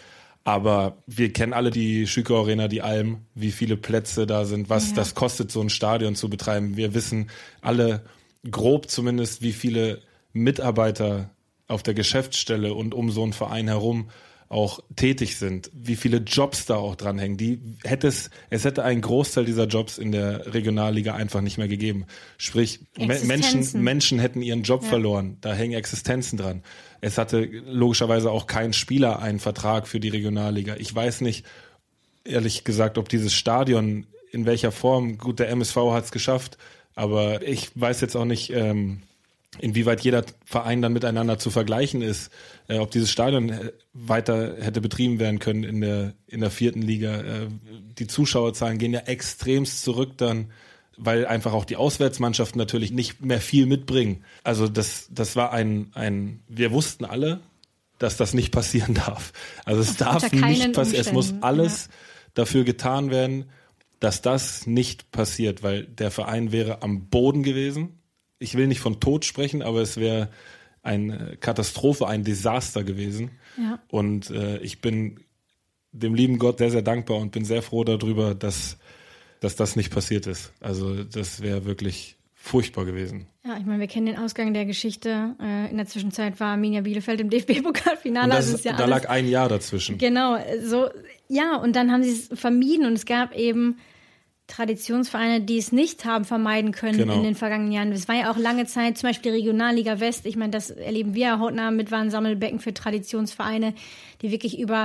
Aber wir kennen alle die Schüker Arena, die Alm, wie viele Plätze da sind, was ja. das kostet, so ein Stadion zu betreiben. Wir wissen alle grob zumindest, wie viele Mitarbeiter auf der Geschäftsstelle und um so einen Verein herum auch tätig sind, wie viele Jobs da auch dranhängen. Die hätte es, es hätte einen Großteil dieser Jobs in der Regionalliga einfach nicht mehr gegeben. Sprich, Menschen, Menschen hätten ihren Job ja. verloren. Da hängen Existenzen dran. Es hatte logischerweise auch kein Spieler einen Vertrag für die Regionalliga. Ich weiß nicht, ehrlich gesagt, ob dieses Stadion in welcher Form, gut, der M S V hat es geschafft, aber ich weiß jetzt auch nicht, ähm, inwieweit jeder Verein dann miteinander zu vergleichen ist, äh, ob dieses Stadion weiter hätte betrieben werden können in der in der vierten Liga. Äh, die Zuschauerzahlen gehen ja extremst zurück dann, weil einfach auch die Auswärtsmannschaften natürlich nicht mehr viel mitbringen. Also das das war ein ein wir wussten alle, dass das nicht passieren darf. Also es darf nicht passieren. Es muss alles ja. dafür getan werden, dass das nicht passiert, weil der Verein wäre am Boden gewesen. Ich will nicht von Tod sprechen, aber es wäre eine Katastrophe, ein Desaster gewesen. Ja. Und äh, ich bin dem lieben Gott sehr, sehr dankbar und bin sehr froh darüber, dass, dass das nicht passiert ist. Also das wäre wirklich furchtbar gewesen. Ja, ich meine, wir kennen den Ausgang der Geschichte. Äh, in der Zwischenzeit war Arminia Bielefeld im D F B-Pokalfinale. Und das also ist, ja da lag ein Jahr dazwischen. Genau, so ja, und dann haben sie es vermieden und es gab eben Traditionsvereine, die es nicht haben vermeiden können genau. in den vergangenen Jahren. Es war ja auch lange Zeit, zum Beispiel die Regionalliga West, ich meine, das erleben wir ja hautnah mit, war ein Sammelbecken für Traditionsvereine, die wirklich über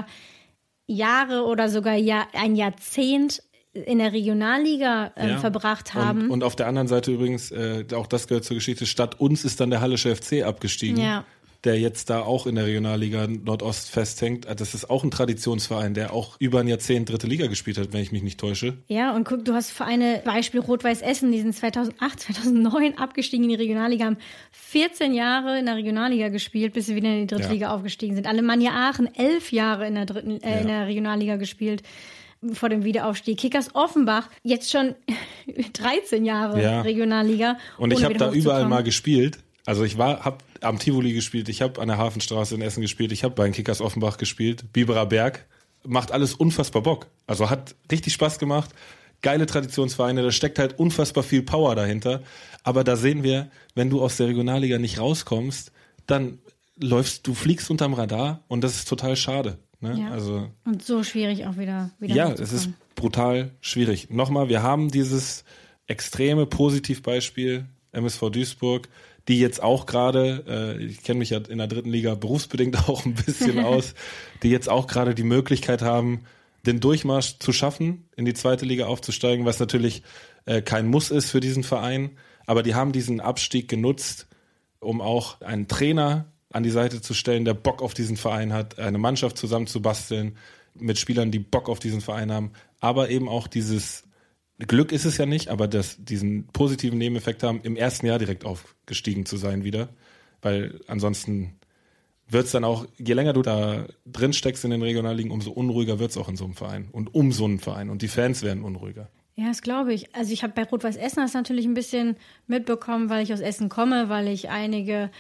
Jahre oder sogar Jahr, ein Jahrzehnt in der Regionalliga äh, ja. verbracht haben. Und, und auf der anderen Seite übrigens, äh, auch das gehört zur Geschichte, statt uns ist dann der Hallische F C abgestiegen. Ja. Der jetzt da auch in der Regionalliga Nordost festhängt. Das ist auch ein Traditionsverein, der auch über ein Jahrzehnt dritte Liga gespielt hat, wenn ich mich nicht täusche. Ja, und guck, du hast Vereine, Beispiel Rot-Weiß Essen, die sind zweitausendacht, zweitausendneun abgestiegen in die Regionalliga, haben vierzehn Jahre in der Regionalliga gespielt, bis sie wieder in die dritte ja. Liga aufgestiegen sind. Alemannia Aachen, elf Jahre in der dritten, äh, ja. in der Regionalliga gespielt vor dem Wiederaufstieg. Kickers Offenbach, jetzt schon dreizehn Jahre ja. Regionalliga. Und ich habe da überall mal gespielt. Also ich war, habe am Tivoli gespielt, ich habe an der Hafenstraße in Essen gespielt, ich habe bei den Kickers Offenbach gespielt, Biberer Berg, macht alles unfassbar Bock. Also hat richtig Spaß gemacht, geile Traditionsvereine, da steckt halt unfassbar viel Power dahinter. Aber da sehen wir, wenn du aus der Regionalliga nicht rauskommst, dann läufst du, fliegst unterm Radar und das ist total schade. Ne? Ja. Also, und so schwierig auch wieder, wieder ja, es ist brutal schwierig. Nochmal, wir haben dieses extreme Positivbeispiel M S V Duisburg, die jetzt auch gerade, äh, ich kenne mich ja in der dritten Liga berufsbedingt auch ein bisschen aus, die jetzt auch gerade die Möglichkeit haben, den Durchmarsch zu schaffen, in die zweite Liga aufzusteigen, was natürlich äh, kein Muss ist für diesen Verein, aber die haben diesen Abstieg genutzt, um auch einen Trainer an die Seite zu stellen, der Bock auf diesen Verein hat, eine Mannschaft zusammenzubasteln mit Spielern, die Bock auf diesen Verein haben, aber eben auch dieses Glück ist es ja nicht, aber das, diesen positiven Nebeneffekt haben, im ersten Jahr direkt aufgestiegen zu sein wieder, weil ansonsten wird's dann auch, je länger du da drin steckst in den Regionalligen, umso unruhiger wird's auch in so einem Verein und um so einen Verein und die Fans werden unruhiger. Ja, das glaube ich. Also ich habe bei Rot-Weiß Essen das natürlich ein bisschen mitbekommen, weil ich aus Essen komme, weil ich einige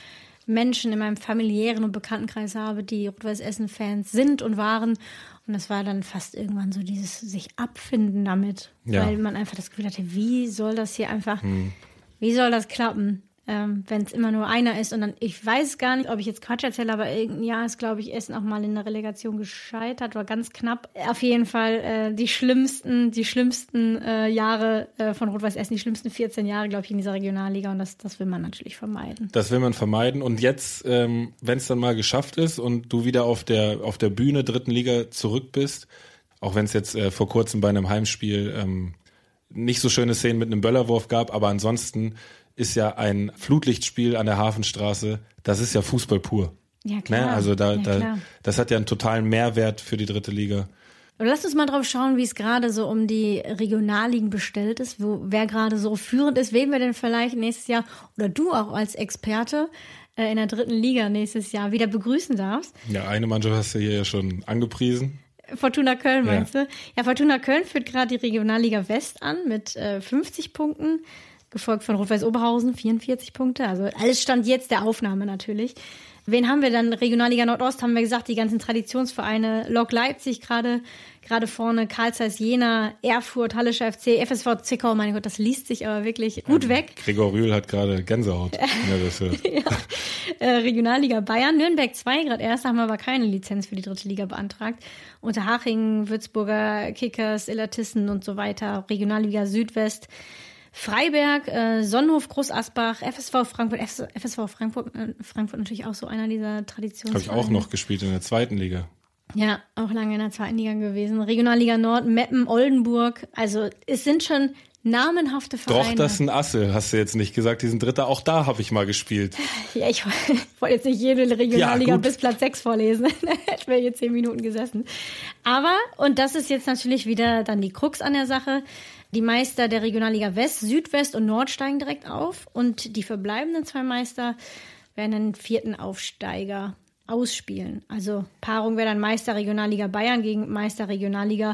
Menschen in meinem familiären und Bekanntenkreis habe, die Rot-Weiß Essen-Fans sind und waren. Und das war dann fast irgendwann so dieses sich abfinden damit, ja. weil man einfach das Gefühl hatte, wie soll das hier einfach, hm. wie soll das klappen? Ähm, wenn es immer nur einer ist und dann, ich weiß gar nicht, ob ich jetzt Quatsch erzähle, aber irgendein Jahr ist, glaube ich, Essen auch mal in der Relegation gescheitert, war ganz knapp. Auf jeden Fall äh, die schlimmsten, die schlimmsten äh, Jahre äh, von Rot-Weiß Essen, die schlimmsten vierzehn Jahre, glaube ich, in dieser Regionalliga und das, das will man natürlich vermeiden. Das will man vermeiden und jetzt, ähm, wenn es dann mal geschafft ist und du wieder auf der, auf der Bühne dritten Liga zurück bist, auch wenn es jetzt äh, vor kurzem bei einem Heimspiel ähm, nicht so schöne Szenen mit einem Böllerwurf gab, aber ansonsten ist ja ein Flutlichtspiel an der Hafenstraße, das ist ja Fußball pur. Ja, klar. Ne? Also da, ja, da, das hat ja einen totalen Mehrwert für die dritte Liga. Und lass uns mal drauf schauen, wie es gerade so um die Regionalligen bestellt ist, wo wer gerade so führend ist, wen wir denn vielleicht nächstes Jahr oder du auch als Experte äh, in der dritten Liga nächstes Jahr wieder begrüßen darfst. Ja, eine Mannschaft hast du hier ja schon angepriesen. Fortuna Köln meinst ja. du? Ja, Fortuna Köln führt gerade die Regionalliga West an mit äh, fünfzig Punkten. Gefolgt von Rot-Weiß Oberhausen, vierundvierzig Punkte. Also alles Stand jetzt der Aufnahme natürlich. Wen haben wir dann? Regionalliga Nordost haben wir gesagt, die ganzen Traditionsvereine. Lok Leipzig gerade gerade vorne, Carl Zeiss Jena, Erfurt, Hallischer F C, F S V Zwickau. Mein Gott, das liest sich aber wirklich gut ähm, weg. Gregor Rühl hat gerade Gänsehaut. ja, das ja. äh, Regionalliga Bayern, Nürnberg zwei gerade erst, haben aber keine Lizenz für die dritte Liga beantragt. Unterhaching, Würzburger Kickers, Illertissen und so weiter. Regionalliga Südwest. Freiberg, äh, Sonnenhof, Groß Asbach, F S V Frankfurt, F S V Frankfurt, äh, Frankfurt natürlich auch so einer dieser Traditionsvereine. Habe ich auch noch gespielt in der zweiten Liga. Ja, auch lange in der zweiten Liga gewesen. Regionalliga Nord, Meppen, Oldenburg. Also es sind schon namenhafte Vereine. Doch, das ist ein Asse, hast du jetzt nicht gesagt. Diesen Dritter, auch da habe ich mal gespielt. Ja, ich wollte jetzt nicht jede Regionalliga ja, bis Platz sechs vorlesen. Da hätten wir jetzt zehn Minuten gesessen. Aber, und das ist jetzt natürlich wieder dann die Krux an der Sache, die Meister der Regionalliga West, Südwest und Nord steigen direkt auf und die verbleibenden zwei Meister werden den vierten Aufsteiger ausspielen. Also Paarung wäre dann Meister Regionalliga Bayern gegen Meister Regionalliga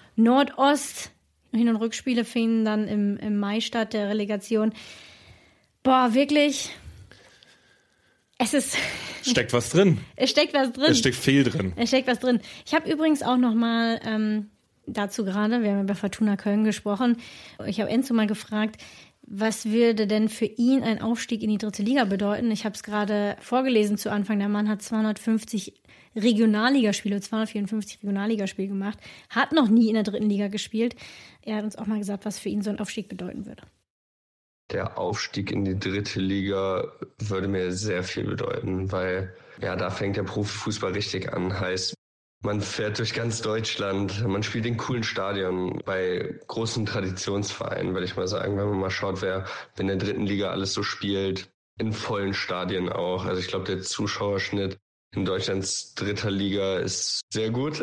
Nordost. Hin- und Rückspiele finden dann im, im Mai statt, der Relegation. Boah, wirklich, es ist... Steckt was drin. Es steckt was drin. Es steckt viel drin. Es steckt was drin. Ich habe übrigens auch noch mal... Ähm, dazu gerade, wir haben über Fortuna Köln gesprochen. Ich habe Enzo mal gefragt, was würde denn für ihn ein Aufstieg in die dritte Liga bedeuten? Ich habe es gerade vorgelesen zu Anfang. Der Mann hat zweihundertfünfzig Regionalligaspiele, zweihundertvierundfünfzig Regionalligaspiele gemacht, hat noch nie in der dritten Liga gespielt. Er hat uns auch mal gesagt, was für ihn so ein Aufstieg bedeuten würde. Der Aufstieg in die dritte Liga würde mir sehr viel bedeuten, weil ja, da fängt der Profifußball richtig an. Heißt, man fährt durch ganz Deutschland, man spielt in coolen Stadien, bei großen Traditionsvereinen, würde ich mal sagen, wenn man mal schaut, wer in der dritten Liga alles so spielt, in vollen Stadien auch. Also ich glaube, der Zuschauerschnitt in Deutschlands dritter Liga ist sehr gut.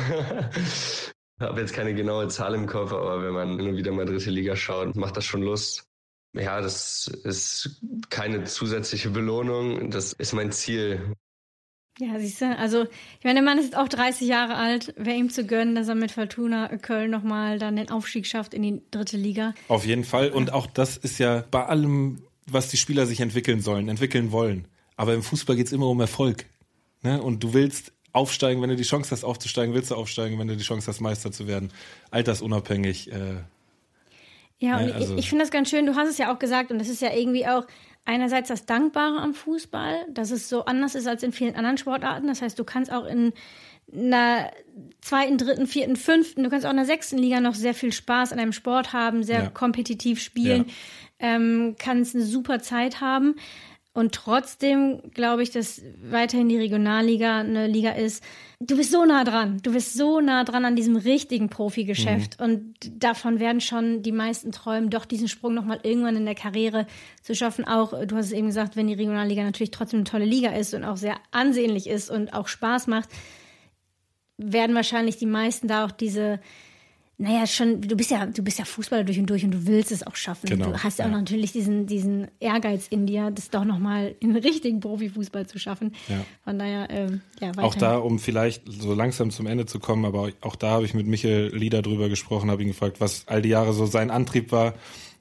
Ich habe jetzt keine genaue Zahl im Kopf, aber wenn man nur wieder mal dritte Liga schaut, macht das schon Lust. Ja, das ist keine zusätzliche Belohnung, das ist mein Ziel. Ja, siehst du, also ich meine, der Mann ist auch dreißig Jahre alt, wäre ihm zu gönnen, dass er mit Fortuna Köln nochmal dann den Aufstieg schafft in die dritte Liga. Auf jeden Fall und auch das ist ja bei allem, was die Spieler sich entwickeln sollen, entwickeln wollen. Aber im Fußball geht es immer um Erfolg. Ne? Und du willst aufsteigen, wenn du die Chance hast aufzusteigen, willst du aufsteigen, wenn du die Chance hast, Meister zu werden. Altersunabhängig. Äh, ja, ne? und also. ich, ich finde das ganz schön, du hast es ja auch gesagt und das ist ja irgendwie auch einerseits das Dankbare am Fußball, dass es so anders ist als in vielen anderen Sportarten. Das heißt, du kannst auch in einer zweiten, dritten, vierten, fünften, du kannst auch in der sechsten Liga noch sehr viel Spaß an einem Sport haben, sehr ja. kompetitiv spielen, ja. ähm, kannst eine super Zeit haben. Und trotzdem glaube ich, dass weiterhin die Regionalliga eine Liga ist. Du bist so nah dran. Du bist so nah dran an diesem richtigen Profigeschäft. Mhm. Und davon werden schon die meisten träumen, doch diesen Sprung nochmal irgendwann in der Karriere zu schaffen. Auch, du hast es eben gesagt, wenn die Regionalliga natürlich trotzdem eine tolle Liga ist und auch sehr ansehnlich ist und auch Spaß macht, werden wahrscheinlich die meisten da auch diese... Naja, schon, du bist ja, du bist ja Fußballer durch und durch und du willst es auch schaffen. Genau, du hast ja auch natürlich diesen, diesen Ehrgeiz in dir, das doch nochmal in richtigen Profifußball zu schaffen. Ja. Von daher, ähm, ja, weiterhin. Auch da, um vielleicht so langsam zum Ende zu kommen, aber auch da habe ich mit Michael Lieder drüber gesprochen, habe ihn gefragt, was all die Jahre so sein Antrieb war,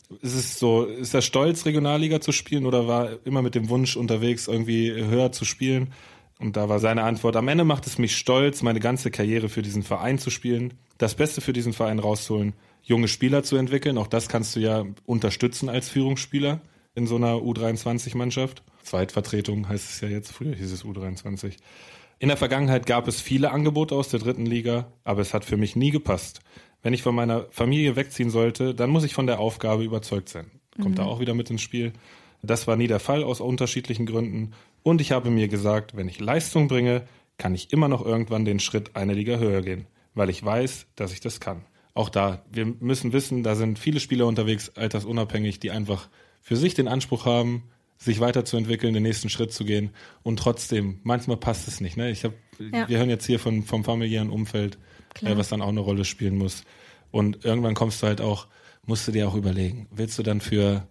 ist es so, ist er stolz, Regionalliga zu spielen oder war immer mit dem Wunsch unterwegs, irgendwie höher zu spielen? Und da war seine Antwort, am Ende macht es mich stolz, meine ganze Karriere für diesen Verein zu spielen, das Beste für diesen Verein rauszuholen, junge Spieler zu entwickeln. Auch das kannst du ja unterstützen als Führungsspieler in so einer U dreiundzwanzig-Mannschaft. Zweitvertretung heißt es ja jetzt, früher hieß es U dreiundzwanzig. In der Vergangenheit gab es viele Angebote aus der dritten Liga, aber es hat für mich nie gepasst. Wenn ich von meiner Familie wegziehen sollte, dann muss ich von der Aufgabe überzeugt sein. Kommt mhm. da auch wieder mit ins Spiel. Das war nie der Fall aus unterschiedlichen Gründen. Und ich habe mir gesagt, wenn ich Leistung bringe, kann ich immer noch irgendwann den Schritt eine Liga höher gehen, weil ich weiß, dass ich das kann. Auch da, wir müssen wissen, da sind viele Spieler unterwegs, altersunabhängig, die einfach für sich den Anspruch haben, sich weiterzuentwickeln, den nächsten Schritt zu gehen. Und trotzdem, manchmal passt es nicht. Ne? Ich hab, ja. Wir hören jetzt hier von, vom familiären Umfeld, äh, was dann auch eine Rolle spielen muss. Und irgendwann kommst du halt auch, musst du dir auch überlegen, willst du dann für,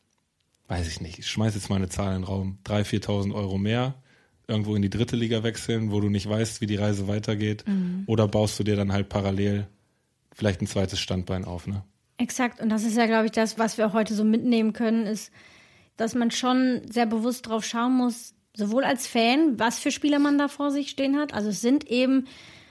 weiß ich nicht, ich schmeiß jetzt mal eine Zahl in den Raum, dreitausend, viertausend Euro mehr irgendwo in die dritte Liga wechseln, wo du nicht weißt, wie die Reise weitergeht, mhm. oder baust du dir dann halt parallel vielleicht ein zweites Standbein auf, ne? Exakt, und das ist ja, glaube ich, das, was wir auch heute so mitnehmen können, ist, dass man schon sehr bewusst drauf schauen muss, sowohl als Fan, was für Spieler man da vor sich stehen hat. Also es sind eben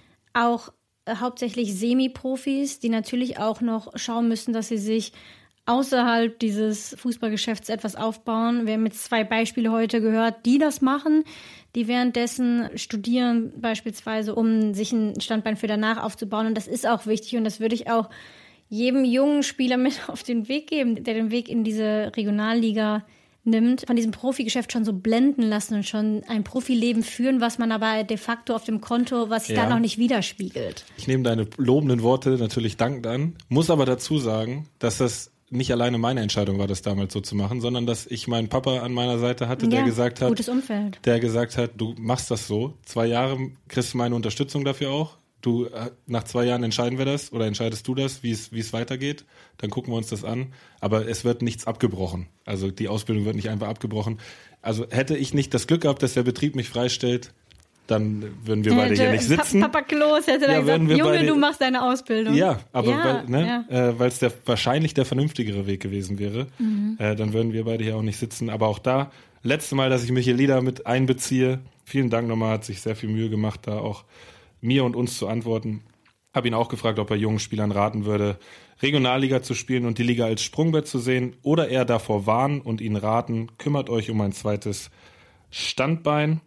auch äh, hauptsächlich Semi-Profis, die natürlich auch noch schauen müssen, dass sie sich außerhalb dieses Fußballgeschäfts etwas aufbauen. Wir haben jetzt zwei Beispiele heute gehört, die das machen, die währenddessen studieren beispielsweise, um sich ein Standbein für danach aufzubauen. Und das ist auch wichtig und das würde ich auch jedem jungen Spieler mit auf den Weg geben, der den Weg in diese Regionalliga nimmt, von diesem Profigeschäft schon so blenden lassen und schon ein Profileben führen, was man aber de facto auf dem Konto, was sich ja. da noch nicht widerspiegelt. Ich nehme deine lobenden Worte natürlich dankend an, muss aber dazu sagen, dass das nicht alleine meine Entscheidung war, das damals so zu machen, sondern dass ich meinen Papa an meiner Seite hatte, der ja, gesagt hat, gutes Umfeld. der gesagt hat, du machst das so, zwei Jahre kriegst du meine Unterstützung dafür auch. Du, nach zwei Jahren entscheiden wir das oder entscheidest du das, wie es wie es weitergeht. Dann gucken wir uns das an. Aber es wird nichts abgebrochen. Also die Ausbildung wird nicht einfach abgebrochen. Also hätte ich nicht das Glück gehabt, dass der Betrieb mich freistellt, dann würden wir beide hier nicht sitzen. Papa Kloß hätte dann ja, gesagt, Junge, beide, du machst deine Ausbildung. Ja, aber ja, weil ne, ja. äh, es der, wahrscheinlich der vernünftigere Weg gewesen wäre, mhm. äh, dann würden wir beide hier auch nicht sitzen. Aber auch da, letzte Mal, dass ich mich hier Lieder mit einbeziehe. Vielen Dank nochmal, hat sich sehr viel Mühe gemacht, da auch mir und uns zu antworten. Habe ihn auch gefragt, ob er jungen Spielern raten würde, Regionalliga zu spielen und die Liga als Sprungbrett zu sehen oder eher davor warnen und ihnen raten, kümmert euch um ein zweites Standbein.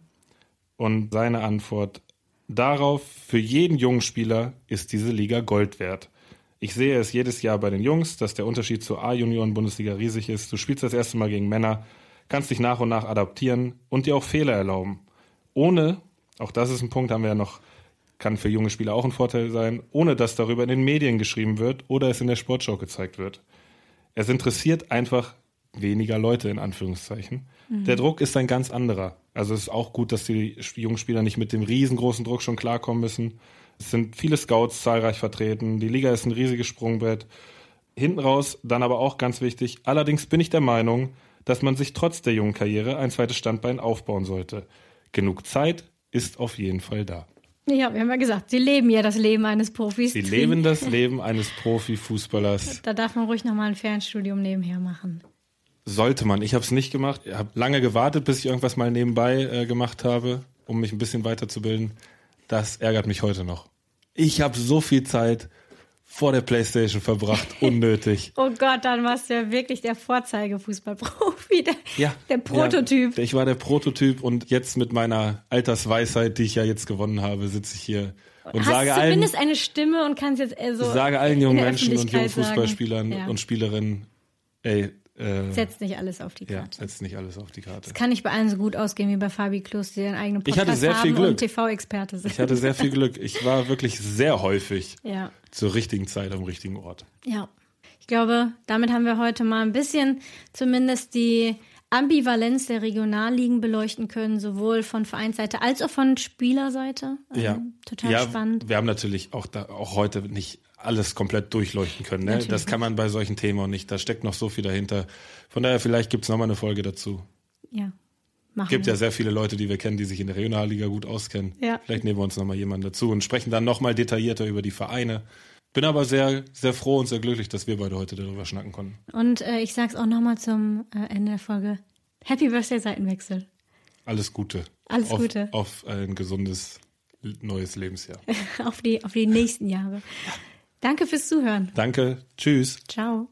Und seine Antwort darauf, für jeden jungen Spieler ist diese Liga Gold wert. Ich sehe es jedes Jahr bei den Jungs, dass der Unterschied zur A-Junioren-Bundesliga riesig ist. Du spielst das erste Mal gegen Männer, kannst dich nach und nach adaptieren und dir auch Fehler erlauben. Ohne, auch das ist ein Punkt, haben wir ja noch, kann für junge Spieler auch ein Vorteil sein, ohne dass darüber in den Medien geschrieben wird oder es in der Sportschau gezeigt wird. Es interessiert einfach weniger Leute, in Anführungszeichen. Mhm. Der Druck ist ein ganz anderer. Also es ist auch gut, dass die jungen Spieler nicht mit dem riesengroßen Druck schon klarkommen müssen. Es sind viele Scouts zahlreich vertreten. Die Liga ist ein riesiges Sprungbrett. Hinten raus, dann aber auch ganz wichtig, allerdings bin ich der Meinung, dass man sich trotz der jungen Karriere ein zweites Standbein aufbauen sollte. Genug Zeit ist auf jeden Fall da. Ja, wir haben ja gesagt, sie leben ja das Leben eines Profis. Sie leben das Leben eines Profifußballers. Da darf man ruhig nochmal ein Fernstudium nebenher machen. Sollte man. Ich habe es nicht gemacht. Ich habe lange gewartet, bis ich irgendwas mal nebenbei äh, gemacht habe, um mich ein bisschen weiterzubilden. Das ärgert mich heute noch. Ich habe so viel Zeit vor der Playstation verbracht, unnötig. Oh Gott, dann warst du ja wirklich der Vorzeigefußballprofi, der, ja, der Prototyp. Ja, ich war der Prototyp und jetzt mit meiner Altersweisheit, die ich ja jetzt gewonnen habe, sitze ich hier und Hast sage allen... zumindest eine Stimme und kannst jetzt so sage allen jungen Menschen und jungen Fußballspielern ja. und Spielerinnen, ey, Äh, setzt nicht alles auf die Karte. Ja, setzt nicht alles auf die Karte. Es kann nicht bei allen so gut ausgehen wie bei Fabi Kloß, die einen eigenen Podcast ich hatte sehr viel haben Glück. und T V-Experte sind. Ich hatte sehr viel Glück. Ich war wirklich sehr häufig ja. zur richtigen Zeit am richtigen Ort. Ja, ich glaube, damit haben wir heute mal ein bisschen zumindest die Ambivalenz der Regionalligen beleuchten können, sowohl von Vereinsseite als auch von Spielerseite. Also ja. Total ja, spannend. Wir haben natürlich auch, da, auch heute nicht alles komplett durchleuchten können. Ne? Das kann man bei solchen Themen auch nicht. Da steckt noch so viel dahinter. Von daher, vielleicht gibt es nochmal eine Folge dazu. Ja, machen Es gibt wir. ja sehr viele Leute, die wir kennen, die sich in der Regionalliga gut auskennen. Ja. Vielleicht nehmen wir uns nochmal jemanden dazu und sprechen dann nochmal detaillierter über die Vereine. Bin aber sehr, sehr froh und sehr glücklich, dass wir beide heute darüber schnacken konnten. Und äh, ich sag's auch nochmal zum äh, Ende der Folge. Happy Birthday Seitenwechsel. Alles Gute. Alles auf, Gute. Auf ein gesundes, neues Lebensjahr. auf, die, auf die nächsten Jahre. Ja. Danke fürs Zuhören. Danke. Tschüss. Ciao.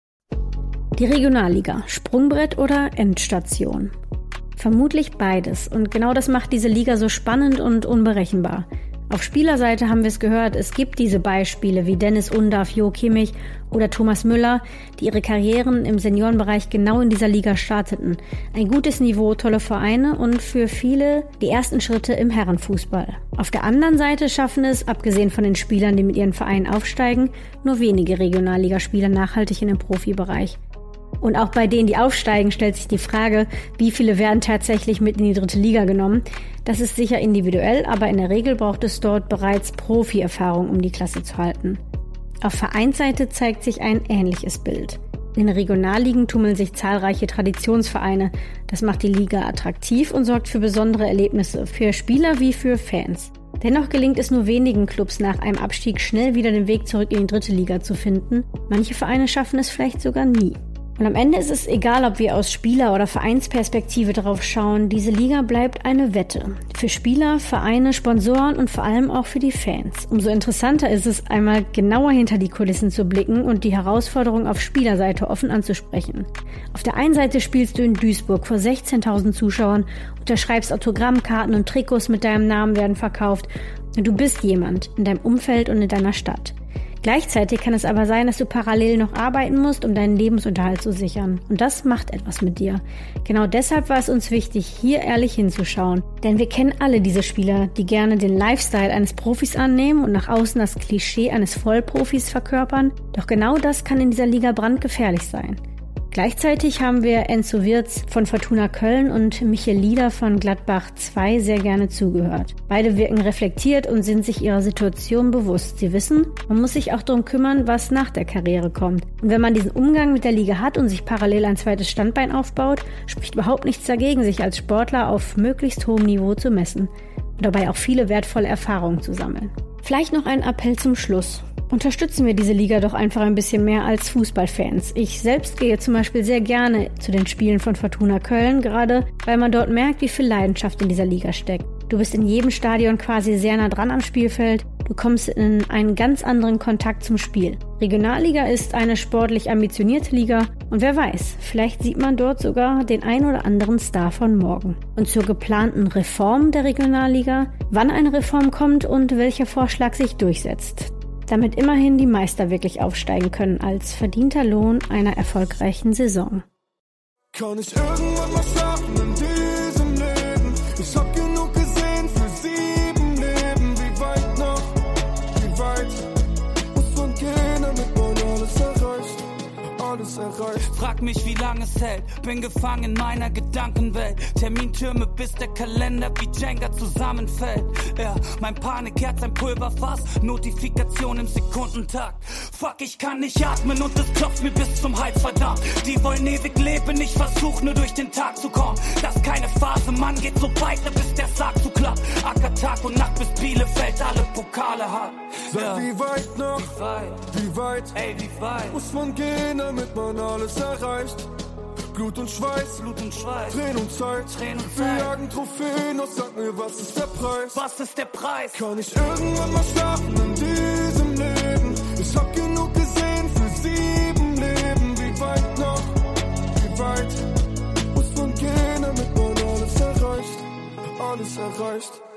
Die Regionalliga. Sprungbrett oder Endstation? Vermutlich beides. Und genau das macht diese Liga so spannend und unberechenbar. Auf Spielerseite haben wir es gehört, es gibt diese Beispiele wie Dennis Undaff, Jo Kimmich oder Thomas Müller, die ihre Karrieren im Seniorenbereich genau in dieser Liga starteten. Ein gutes Niveau, tolle Vereine und für viele die ersten Schritte im Herrenfußball. Auf der anderen Seite schaffen es, abgesehen von den Spielern, die mit ihren Vereinen aufsteigen, nur wenige Regionalligaspieler nachhaltig in den Profibereich. Und auch bei denen, die aufsteigen, stellt sich die Frage, wie viele werden tatsächlich mit in die dritte Liga genommen. Das ist sicher individuell, aber in der Regel braucht es dort bereits Profi-Erfahrung, um die Klasse zu halten. Auf Vereinsseite zeigt sich ein ähnliches Bild. In den Regionalligen tummeln sich zahlreiche Traditionsvereine. Das macht die Liga attraktiv und sorgt für besondere Erlebnisse, für Spieler wie für Fans. Dennoch gelingt es nur wenigen Clubs nach einem Abstieg schnell wieder den Weg zurück in die dritte Liga zu finden. Manche Vereine schaffen es vielleicht sogar nie. Und am Ende ist es egal, ob wir aus Spieler- oder Vereinsperspektive darauf schauen, diese Liga bleibt eine Wette. Für Spieler, Vereine, Sponsoren und vor allem auch für die Fans. Umso interessanter ist es, einmal genauer hinter die Kulissen zu blicken und die Herausforderung auf Spielerseite offen anzusprechen. Auf der einen Seite spielst du in Duisburg vor sechzehntausend Zuschauern, unterschreibst Autogrammkarten und Trikots mit deinem Namen werden verkauft und du bist jemand in deinem Umfeld und in deiner Stadt. Gleichzeitig kann es aber sein, dass du parallel noch arbeiten musst, um deinen Lebensunterhalt zu sichern. Und das macht etwas mit dir. Genau deshalb war es uns wichtig, hier ehrlich hinzuschauen. Denn wir kennen alle diese Spieler, die gerne den Lifestyle eines Profis annehmen und nach außen das Klischee eines Vollprofis verkörpern. Doch genau das kann in dieser Liga brandgefährlich sein. Gleichzeitig haben wir Enzo Wirtz von Fortuna Köln und Michael Lieder von Gladbach zwei sehr gerne zugehört. Beide wirken reflektiert und sind sich ihrer Situation bewusst. Sie wissen, man muss sich auch darum kümmern, was nach der Karriere kommt. Und wenn man diesen Umgang mit der Liga hat und sich parallel ein zweites Standbein aufbaut, spricht überhaupt nichts dagegen, sich als Sportler auf möglichst hohem Niveau zu messen und dabei auch viele wertvolle Erfahrungen zu sammeln. Vielleicht noch ein Appell zum Schluss. Unterstützen wir diese Liga doch einfach ein bisschen mehr als Fußballfans. Ich selbst gehe zum Beispiel sehr gerne zu den Spielen von Fortuna Köln, gerade weil man dort merkt, wie viel Leidenschaft in dieser Liga steckt. Du bist in jedem Stadion quasi sehr nah dran am Spielfeld. Du kommst in einen ganz anderen Kontakt zum Spiel. Regionalliga ist eine sportlich ambitionierte Liga und wer weiß, vielleicht sieht man dort sogar den ein oder anderen Star von morgen. Und zur geplanten Reform der Regionalliga, wann eine Reform kommt und welcher Vorschlag sich durchsetzt, damit immerhin die Meister wirklich aufsteigen können als verdienter Lohn einer erfolgreichen Saison. Kann ich irgendwann mal schaffen in diesem Leben? Ich hab genug gesehen für sieben Leben. Wie weit noch? Wie weit muss man gehen, damit man alles erreicht? Alles erreicht. Frag mich, wie lange es hält. Bin gefangen in meiner Gedankenwelt. Termintürme, bis der Kalender wie Jenga zusammenfällt. Ja, mein Panikherz, ein Pulverfass. Notifikation im Sekundentakt. Fuck, ich kann nicht atmen und es klopft mir bis zum Hals, verdammt. Die wollen ewig leben, ich versuch nur durch den Tag zu kommen. Das ist keine Phase, Mann, geht so weiter, bis der Sarg zu klappt. Acker Tag und Nacht, bis Bielefeld alle Pokale hat. Sag, wie weit noch? Wie weit? Wie weit? Ey, wie weit? Muss man gehen, damit man alles erreicht? Blut und Schweiß, Blut und Schweiß, Tränen und Zeit, Tränen und wir Zeit. jagen Trophäen, doch sag mir, was ist der Preis? Was ist der Preis? Kann ich irgendwann mal schaffen in diesem Leben? Ich hab genug gesehen für sieben Leben. Wie weit noch? Wie weit muss man gehen, damit man alles erreicht? Alles erreicht.